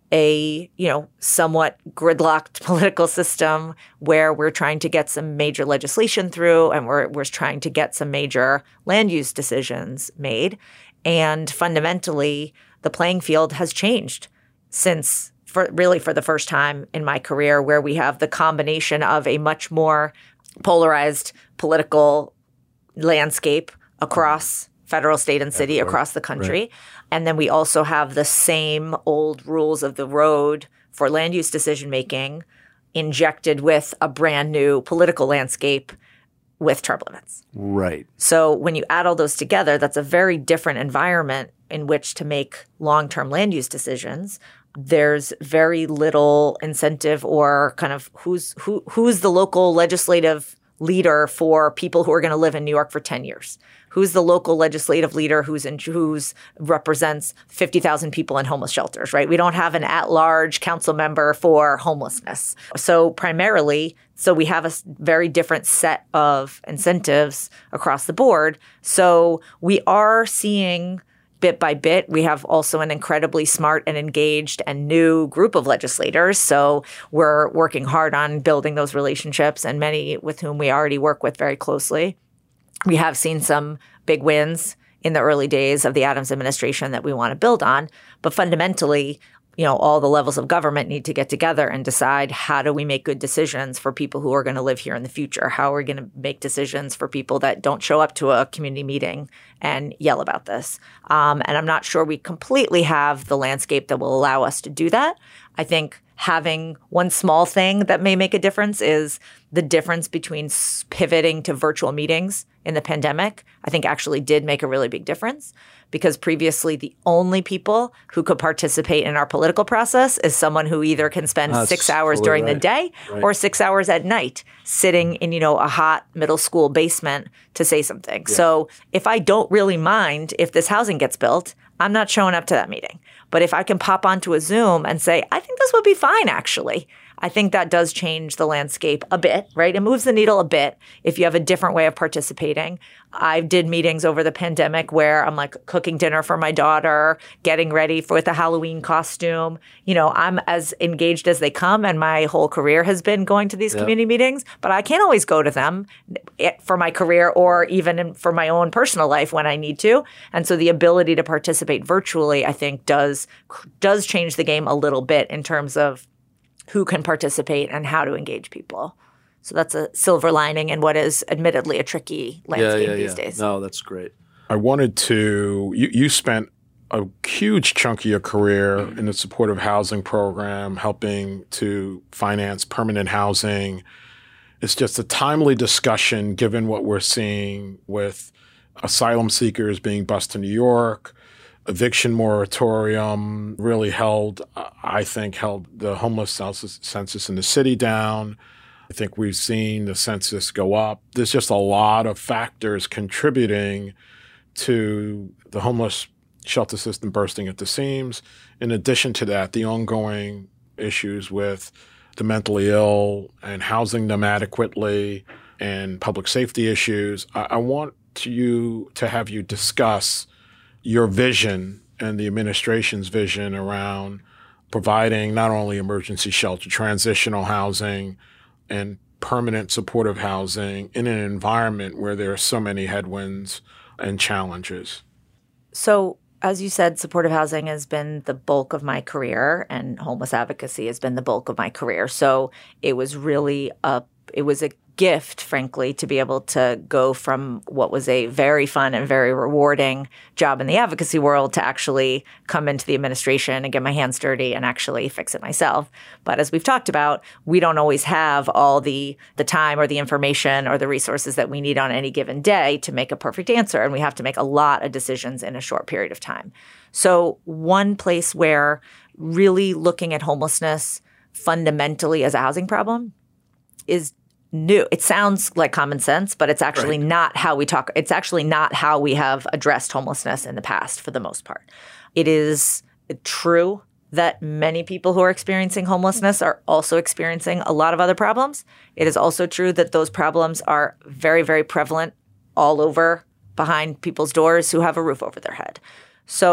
a, you know, somewhat gridlocked political system where we're trying to get some major legislation through and we're, we're trying to get some major land use decisions made. And fundamentally, the playing field has changed since for really for the first time in my career, where we have the combination of a much more polarized political landscape across federal, state, and city, across the country. Right. And then we also have the same old rules of the road for land use decision making injected with a brand new political landscape with term limits. Right. So when you add all those together, that's a very different environment in which to make long-term land use decisions. There's very little incentive or kind of who's who who's the local legislative leader for people who are going to live in New York for ten years. Who's the local legislative leader who's in, who's represents fifty thousand people in homeless shelters, right? We don't have an at-large council member for homelessness. So primarily, so we have a very different set of incentives across the board. So we are seeing bit by bit. We have also an incredibly smart and engaged and new group of legislators. So we're working hard on building those relationships, and many with whom we already work with very closely. We have seen some big wins in the early days of the Adams administration that we want to build on. But fundamentally, you know, all the levels of government need to get together and decide, how do we make good decisions for people who are going to live here in the future? How are we going to make decisions for people that don't show up to a community meeting and yell about this? Um, and I'm not sure we completely have the landscape that will allow us to do that. I think having one small thing that may make a difference is the difference between pivoting to virtual meetings in the pandemic, I think actually did make a really big difference, because previously the only people who could participate in our political process is someone who either can spend That's six hours totally during right. the day right. or six hours at night sitting in, you know, a hot middle school basement to say something. Yeah. So if I don't really mind if this housing gets built, I'm not showing up to that meeting. But if I can pop onto a Zoom and say, I think this would be fine, actually, I think that does change the landscape a bit, right? It moves the needle a bit if you have a different way of participating. I did meetings over the pandemic where I'm like cooking dinner for my daughter, getting ready for with a Halloween costume. You know, I'm as engaged as they come, and my whole career has been going to these yep. community meetings, but I can't always go to them for my career or even in, for my own personal life when I need to. And so the ability to participate virtually, I think, does does change the game a little bit in terms of who can participate and how to engage people. So that's a silver lining in what is admittedly a tricky landscape yeah, yeah, these yeah. days. No, that's great. I wanted to, you, you spent a huge chunk of your career in the supportive housing program, helping to finance permanent housing. It's just a timely discussion given what we're seeing with asylum seekers being bused to New York. Eviction moratorium really held, I think, held the homeless census in the city down. I think we've seen the census go up. There's just a lot of factors contributing to the homeless shelter system bursting at the seams. In addition to that, the ongoing issues with the mentally ill and housing them adequately and public safety issues. I, I want you to have you discuss your vision and the administration's vision around providing not only emergency shelter, transitional housing, and permanent supportive housing in an environment where there are so many headwinds and challenges. So, as you said, supportive housing has been the bulk of my career, and homeless advocacy has been the bulk of my career. So it was really a it was a gift, frankly, to be able to go from what was a very fun and very rewarding job in the advocacy world to actually come into the administration and get my hands dirty and actually fix it myself. But as we've talked about, we don't always have all the the time or the information or the resources that we need on any given day to make a perfect answer. And we have to make a lot of decisions in a short period of time. So one place where really looking at homelessness fundamentally as a housing problem is new. It sounds like common sense, but it's actually right. not how we talk. It's actually not how we have addressed homelessness in the past for the most part. It is true that many people who are experiencing homelessness are also experiencing a lot of other problems. It is also true that those problems are very, very prevalent all over behind people's doors who have a roof over their head. So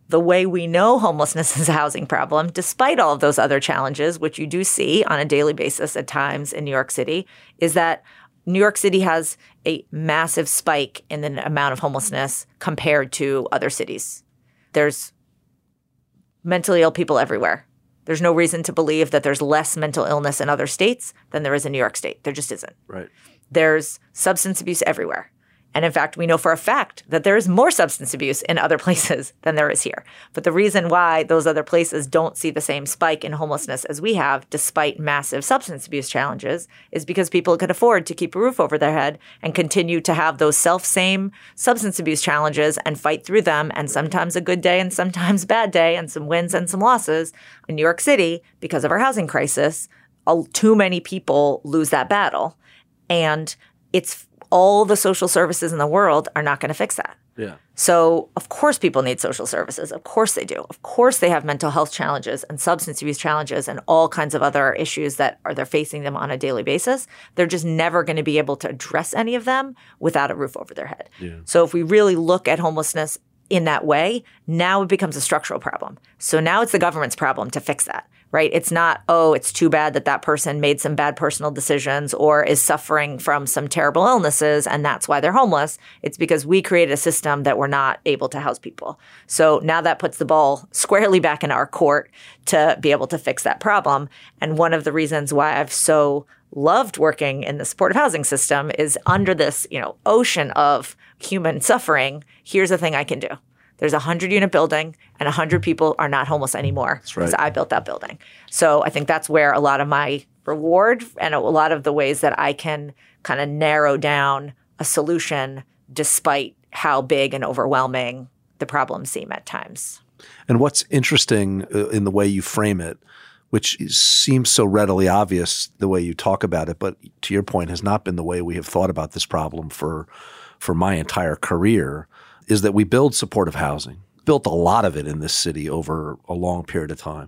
the way we know homelessness is a housing problem, despite all of those other challenges, which you do see on a daily basis at times in New York City, is that New York City has a massive spike in the amount of homelessness compared to other cities. There's mentally ill people everywhere. There's no reason to believe that there's less mental illness in other states than there is in New York State. There just isn't. Right. There's substance abuse everywhere. And in fact, we know for a fact that there is more substance abuse in other places than there is here. But the reason why those other places don't see the same spike in homelessness as we have, despite massive substance abuse challenges, is because people can afford to keep a roof over their head and continue to have those self-same substance abuse challenges and fight through them. And sometimes a good day and sometimes bad day and some wins and some losses. In New York City, because of our housing crisis, too many people lose that battle. And it's all the social services in the world are not going to fix that. Yeah. So, of course, people need social services. Of course they do. Of course they have mental health challenges and substance abuse challenges and all kinds of other issues that are they're facing them on a daily basis. They're just never going to be able to address any of them without a roof over their head. Yeah. So if we really look at homelessness in that way, now it becomes a structural problem. So now it's the government's problem to fix that. Right? It's not, oh, it's too bad that that person made some bad personal decisions or is suffering from some terrible illnesses and that's why they're homeless. It's because we created a system that we're not able to house people. So now that puts the ball squarely back in our court to be able to fix that problem. And one of the reasons why I've so loved working in the supportive housing system is under this, you know, ocean of human suffering, here's the thing I can do. There's a hundred-unit building, and a hundred people are not homeless anymore That's right. because I built that building. So I think that's where a lot of my reward and a lot of the ways that I can kind of narrow down a solution despite how big and overwhelming the problems seem at times. And what's interesting uh, in the way you frame it, which seems so readily obvious the way you talk about it, but to your point has not been the way we have thought about this problem for for my entire career, is that we build supportive housing, built a lot of it in this city over a long period of time,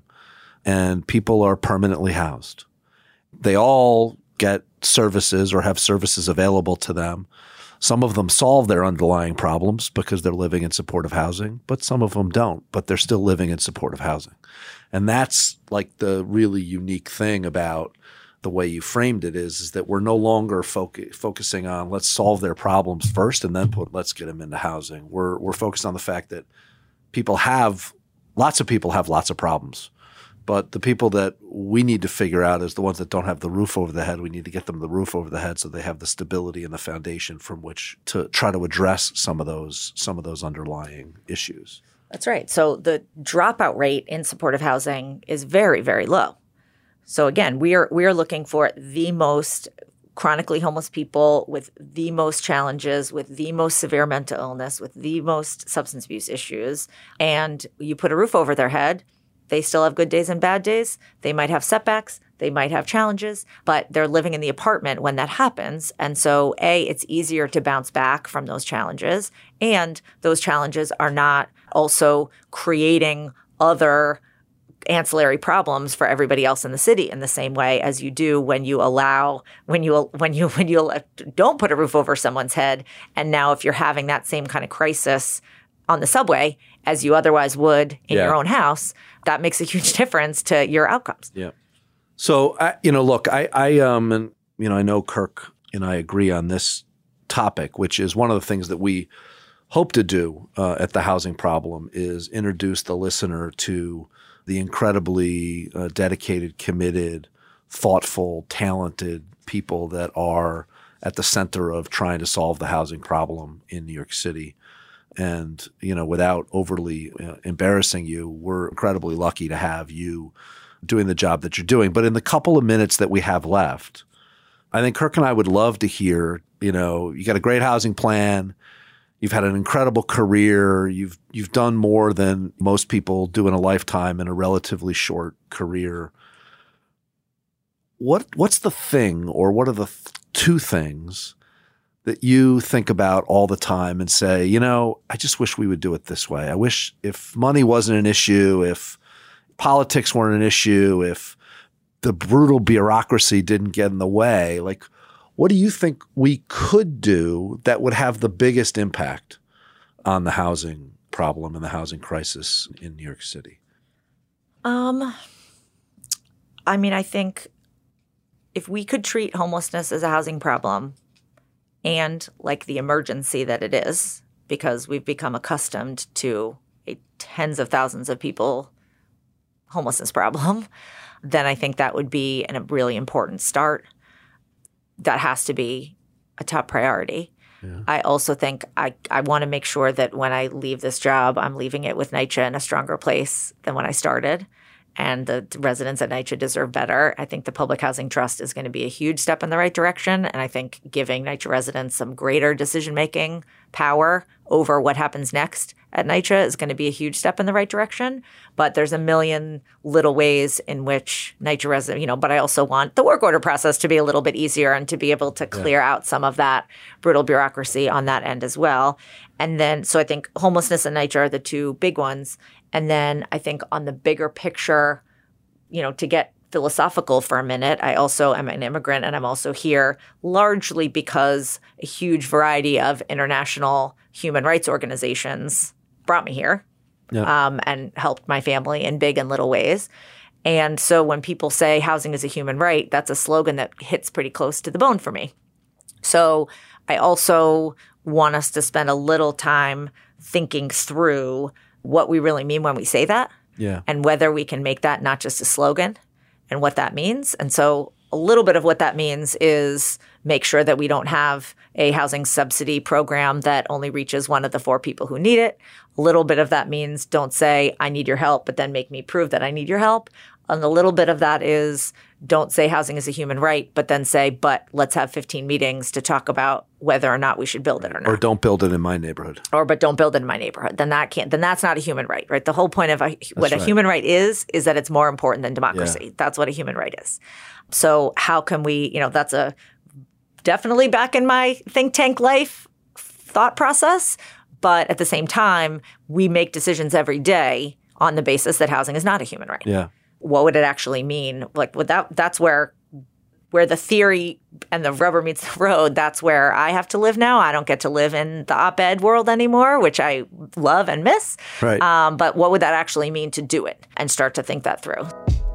and people are permanently housed. They all get services or have services available to them. Some of them solve their underlying problems because they're living in supportive housing, but some of them don't, but they're still living in supportive housing. And that's like the really unique thing about the way you framed it is, is that we're no longer foc- focusing on let's solve their problems first and then put let's get them into housing. We're we're focused on the fact that people have lots of people have lots of problems, but the people that we need to figure out is the ones that don't have the roof over their head. We need to get them the roof over the head so they have the stability and the foundation from which to try to address some of those some of those underlying issues. That's right. So the dropout rate in supportive housing is very, very low. So again, we are we are looking for the most chronically homeless people with the most challenges, with the most severe mental illness, with the most substance abuse issues. And you put a roof over their head, they still have good days and bad days. They might have setbacks. They might have challenges, but they're living in the apartment when that happens. And so, A, it's easier to bounce back from those challenges. And those challenges are not also creating other ancillary problems for everybody else in the city in the same way as you do when you allow when you when you when you don't put a roof over someone's head. And now if you're having that same kind of crisis on the subway as you otherwise would in Yeah. your own house, that makes a huge difference to your outcomes. Yeah. So I, you know, look, I, I um, and you know, I know Kirk and I agree on this topic, which is one of the things that we hope to do uh, at the Housing Problem is introduce the listener to the incredibly uh, dedicated, committed, thoughtful, talented people that are at the center of trying to solve the housing problem in New York City. And, you know, without overly uh, embarrassing you, we're incredibly lucky to have you doing the job that you're doing. But in the couple of minutes that we have left, I think Kirk and I would love to hear, you know, you got a great housing plan. You've had an incredible career. You've you've done more than most people do in a lifetime in a relatively short career. What what's the thing, or what are the th- two things that you think about all the time and say, you know, I just wish we would do it this way. I wish if money wasn't an issue, if politics weren't an issue, if the brutal bureaucracy didn't get in the way, like, what do you think we could do that would have the biggest impact on the housing problem and the housing crisis in New York City? Um, I mean, I think if we could treat homelessness as a housing problem and like the emergency that it is, because we've become accustomed to a tens of thousands of people homelessness problem, then I think that would be an, a really important start. That has to be a top priority. Yeah. I also think I, I want to make sure that when I leave this job, I'm leaving it with NYCHA in a stronger place than when I started. And the residents at NYCHA deserve better. I think the Public Housing Trust is going to be a huge step in the right direction. And I think giving NYCHA residents some greater decision-making power over what happens next at NYCHA is going to be a huge step in the right direction. But there's a million little ways in which NYCHA residents, you know, but I also want the work order process to be a little bit easier and to be able to clear yeah. out some of that brutal bureaucracy on that end as well. And then, so I think homelessness and NYCHA are the two big ones. And then I think on the bigger picture, you know, to get philosophical for a minute, I also am an immigrant and I'm also here largely because a huge variety of international human rights organizations brought me here yeah. um, and helped my family in big and little ways. And so when people say housing is a human right, that's a slogan that hits pretty close to the bone for me. So I also want us to spend a little time thinking through what we really mean when we say that yeah. and whether we can make that not just a slogan and what that means. And so a little bit of what that means is make sure that we don't have a housing subsidy program that only reaches one of the four people who need it. A little bit of that means don't say, I need your help, but then make me prove that I need your help. And a little bit of that is don't say housing is a human right, but then say, but let's have fifteen meetings to talk about whether or not we should build it or not. Or don't build it in my neighborhood. Or but don't build it in my neighborhood. Then that can't. Then that's not a human right, right? The whole point of a, what right. a human right is is that it's more important than democracy. Yeah. That's what a human right is. So how can we? You know, that's a definitely back in my think tank life thought process. But at the same time, we make decisions every day on the basis that housing is not a human right. Yeah. What would it actually mean? Like, would that, that's where where the theory and the rubber meets the road. That's where I have to live now. I don't get to live in the op-ed world anymore, which I love and miss. Right. Um, but what would that actually mean to do it and start to think that through?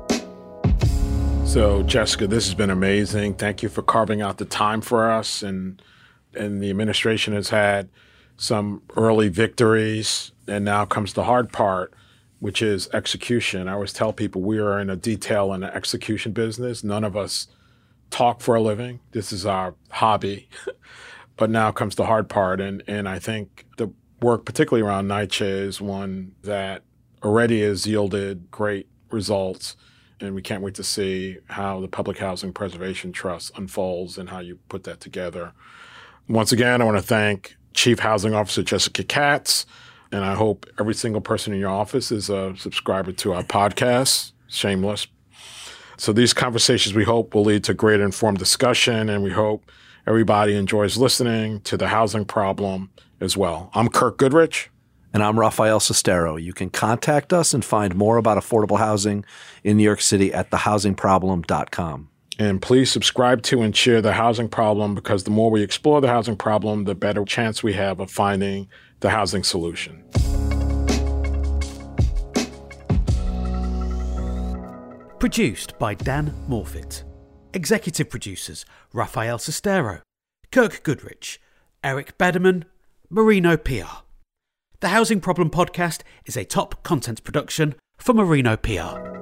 So, Jessica, this has been amazing. Thank you for carving out the time for us. And and the administration has had some early victories. And now comes the hard part, which is execution. I always tell people we are in a detail and an execution business. None of us talk for a living. This is our hobby. But now comes the hard part. And, and I think the work, particularly around NYCHA, is one that already has yielded great results. And we can't wait to see how the Public Housing Preservation Trust unfolds and how you put that together. Once again, I want to thank Chief Housing Officer Jessica Katz. And I hope every single person in your office is a subscriber to our podcast, Shameless. So these conversations, we hope, will lead to greater informed discussion, and we hope everybody enjoys listening to the housing problem as well. I'm Kirk Goodrich. And I'm Rafael Sestero. You can contact us and find more about affordable housing in New York City at the housing problem dot com. And please subscribe to and share The Housing Problem, because the more we explore the housing problem, the better chance we have of finding the housing solution. Produced by Dan Morfitt. Executive producers Rafael Sestero, Kirk Goodrich, Eric Bederman, Marino P R. The Housing Problem Podcast is a top content production for Marino P R.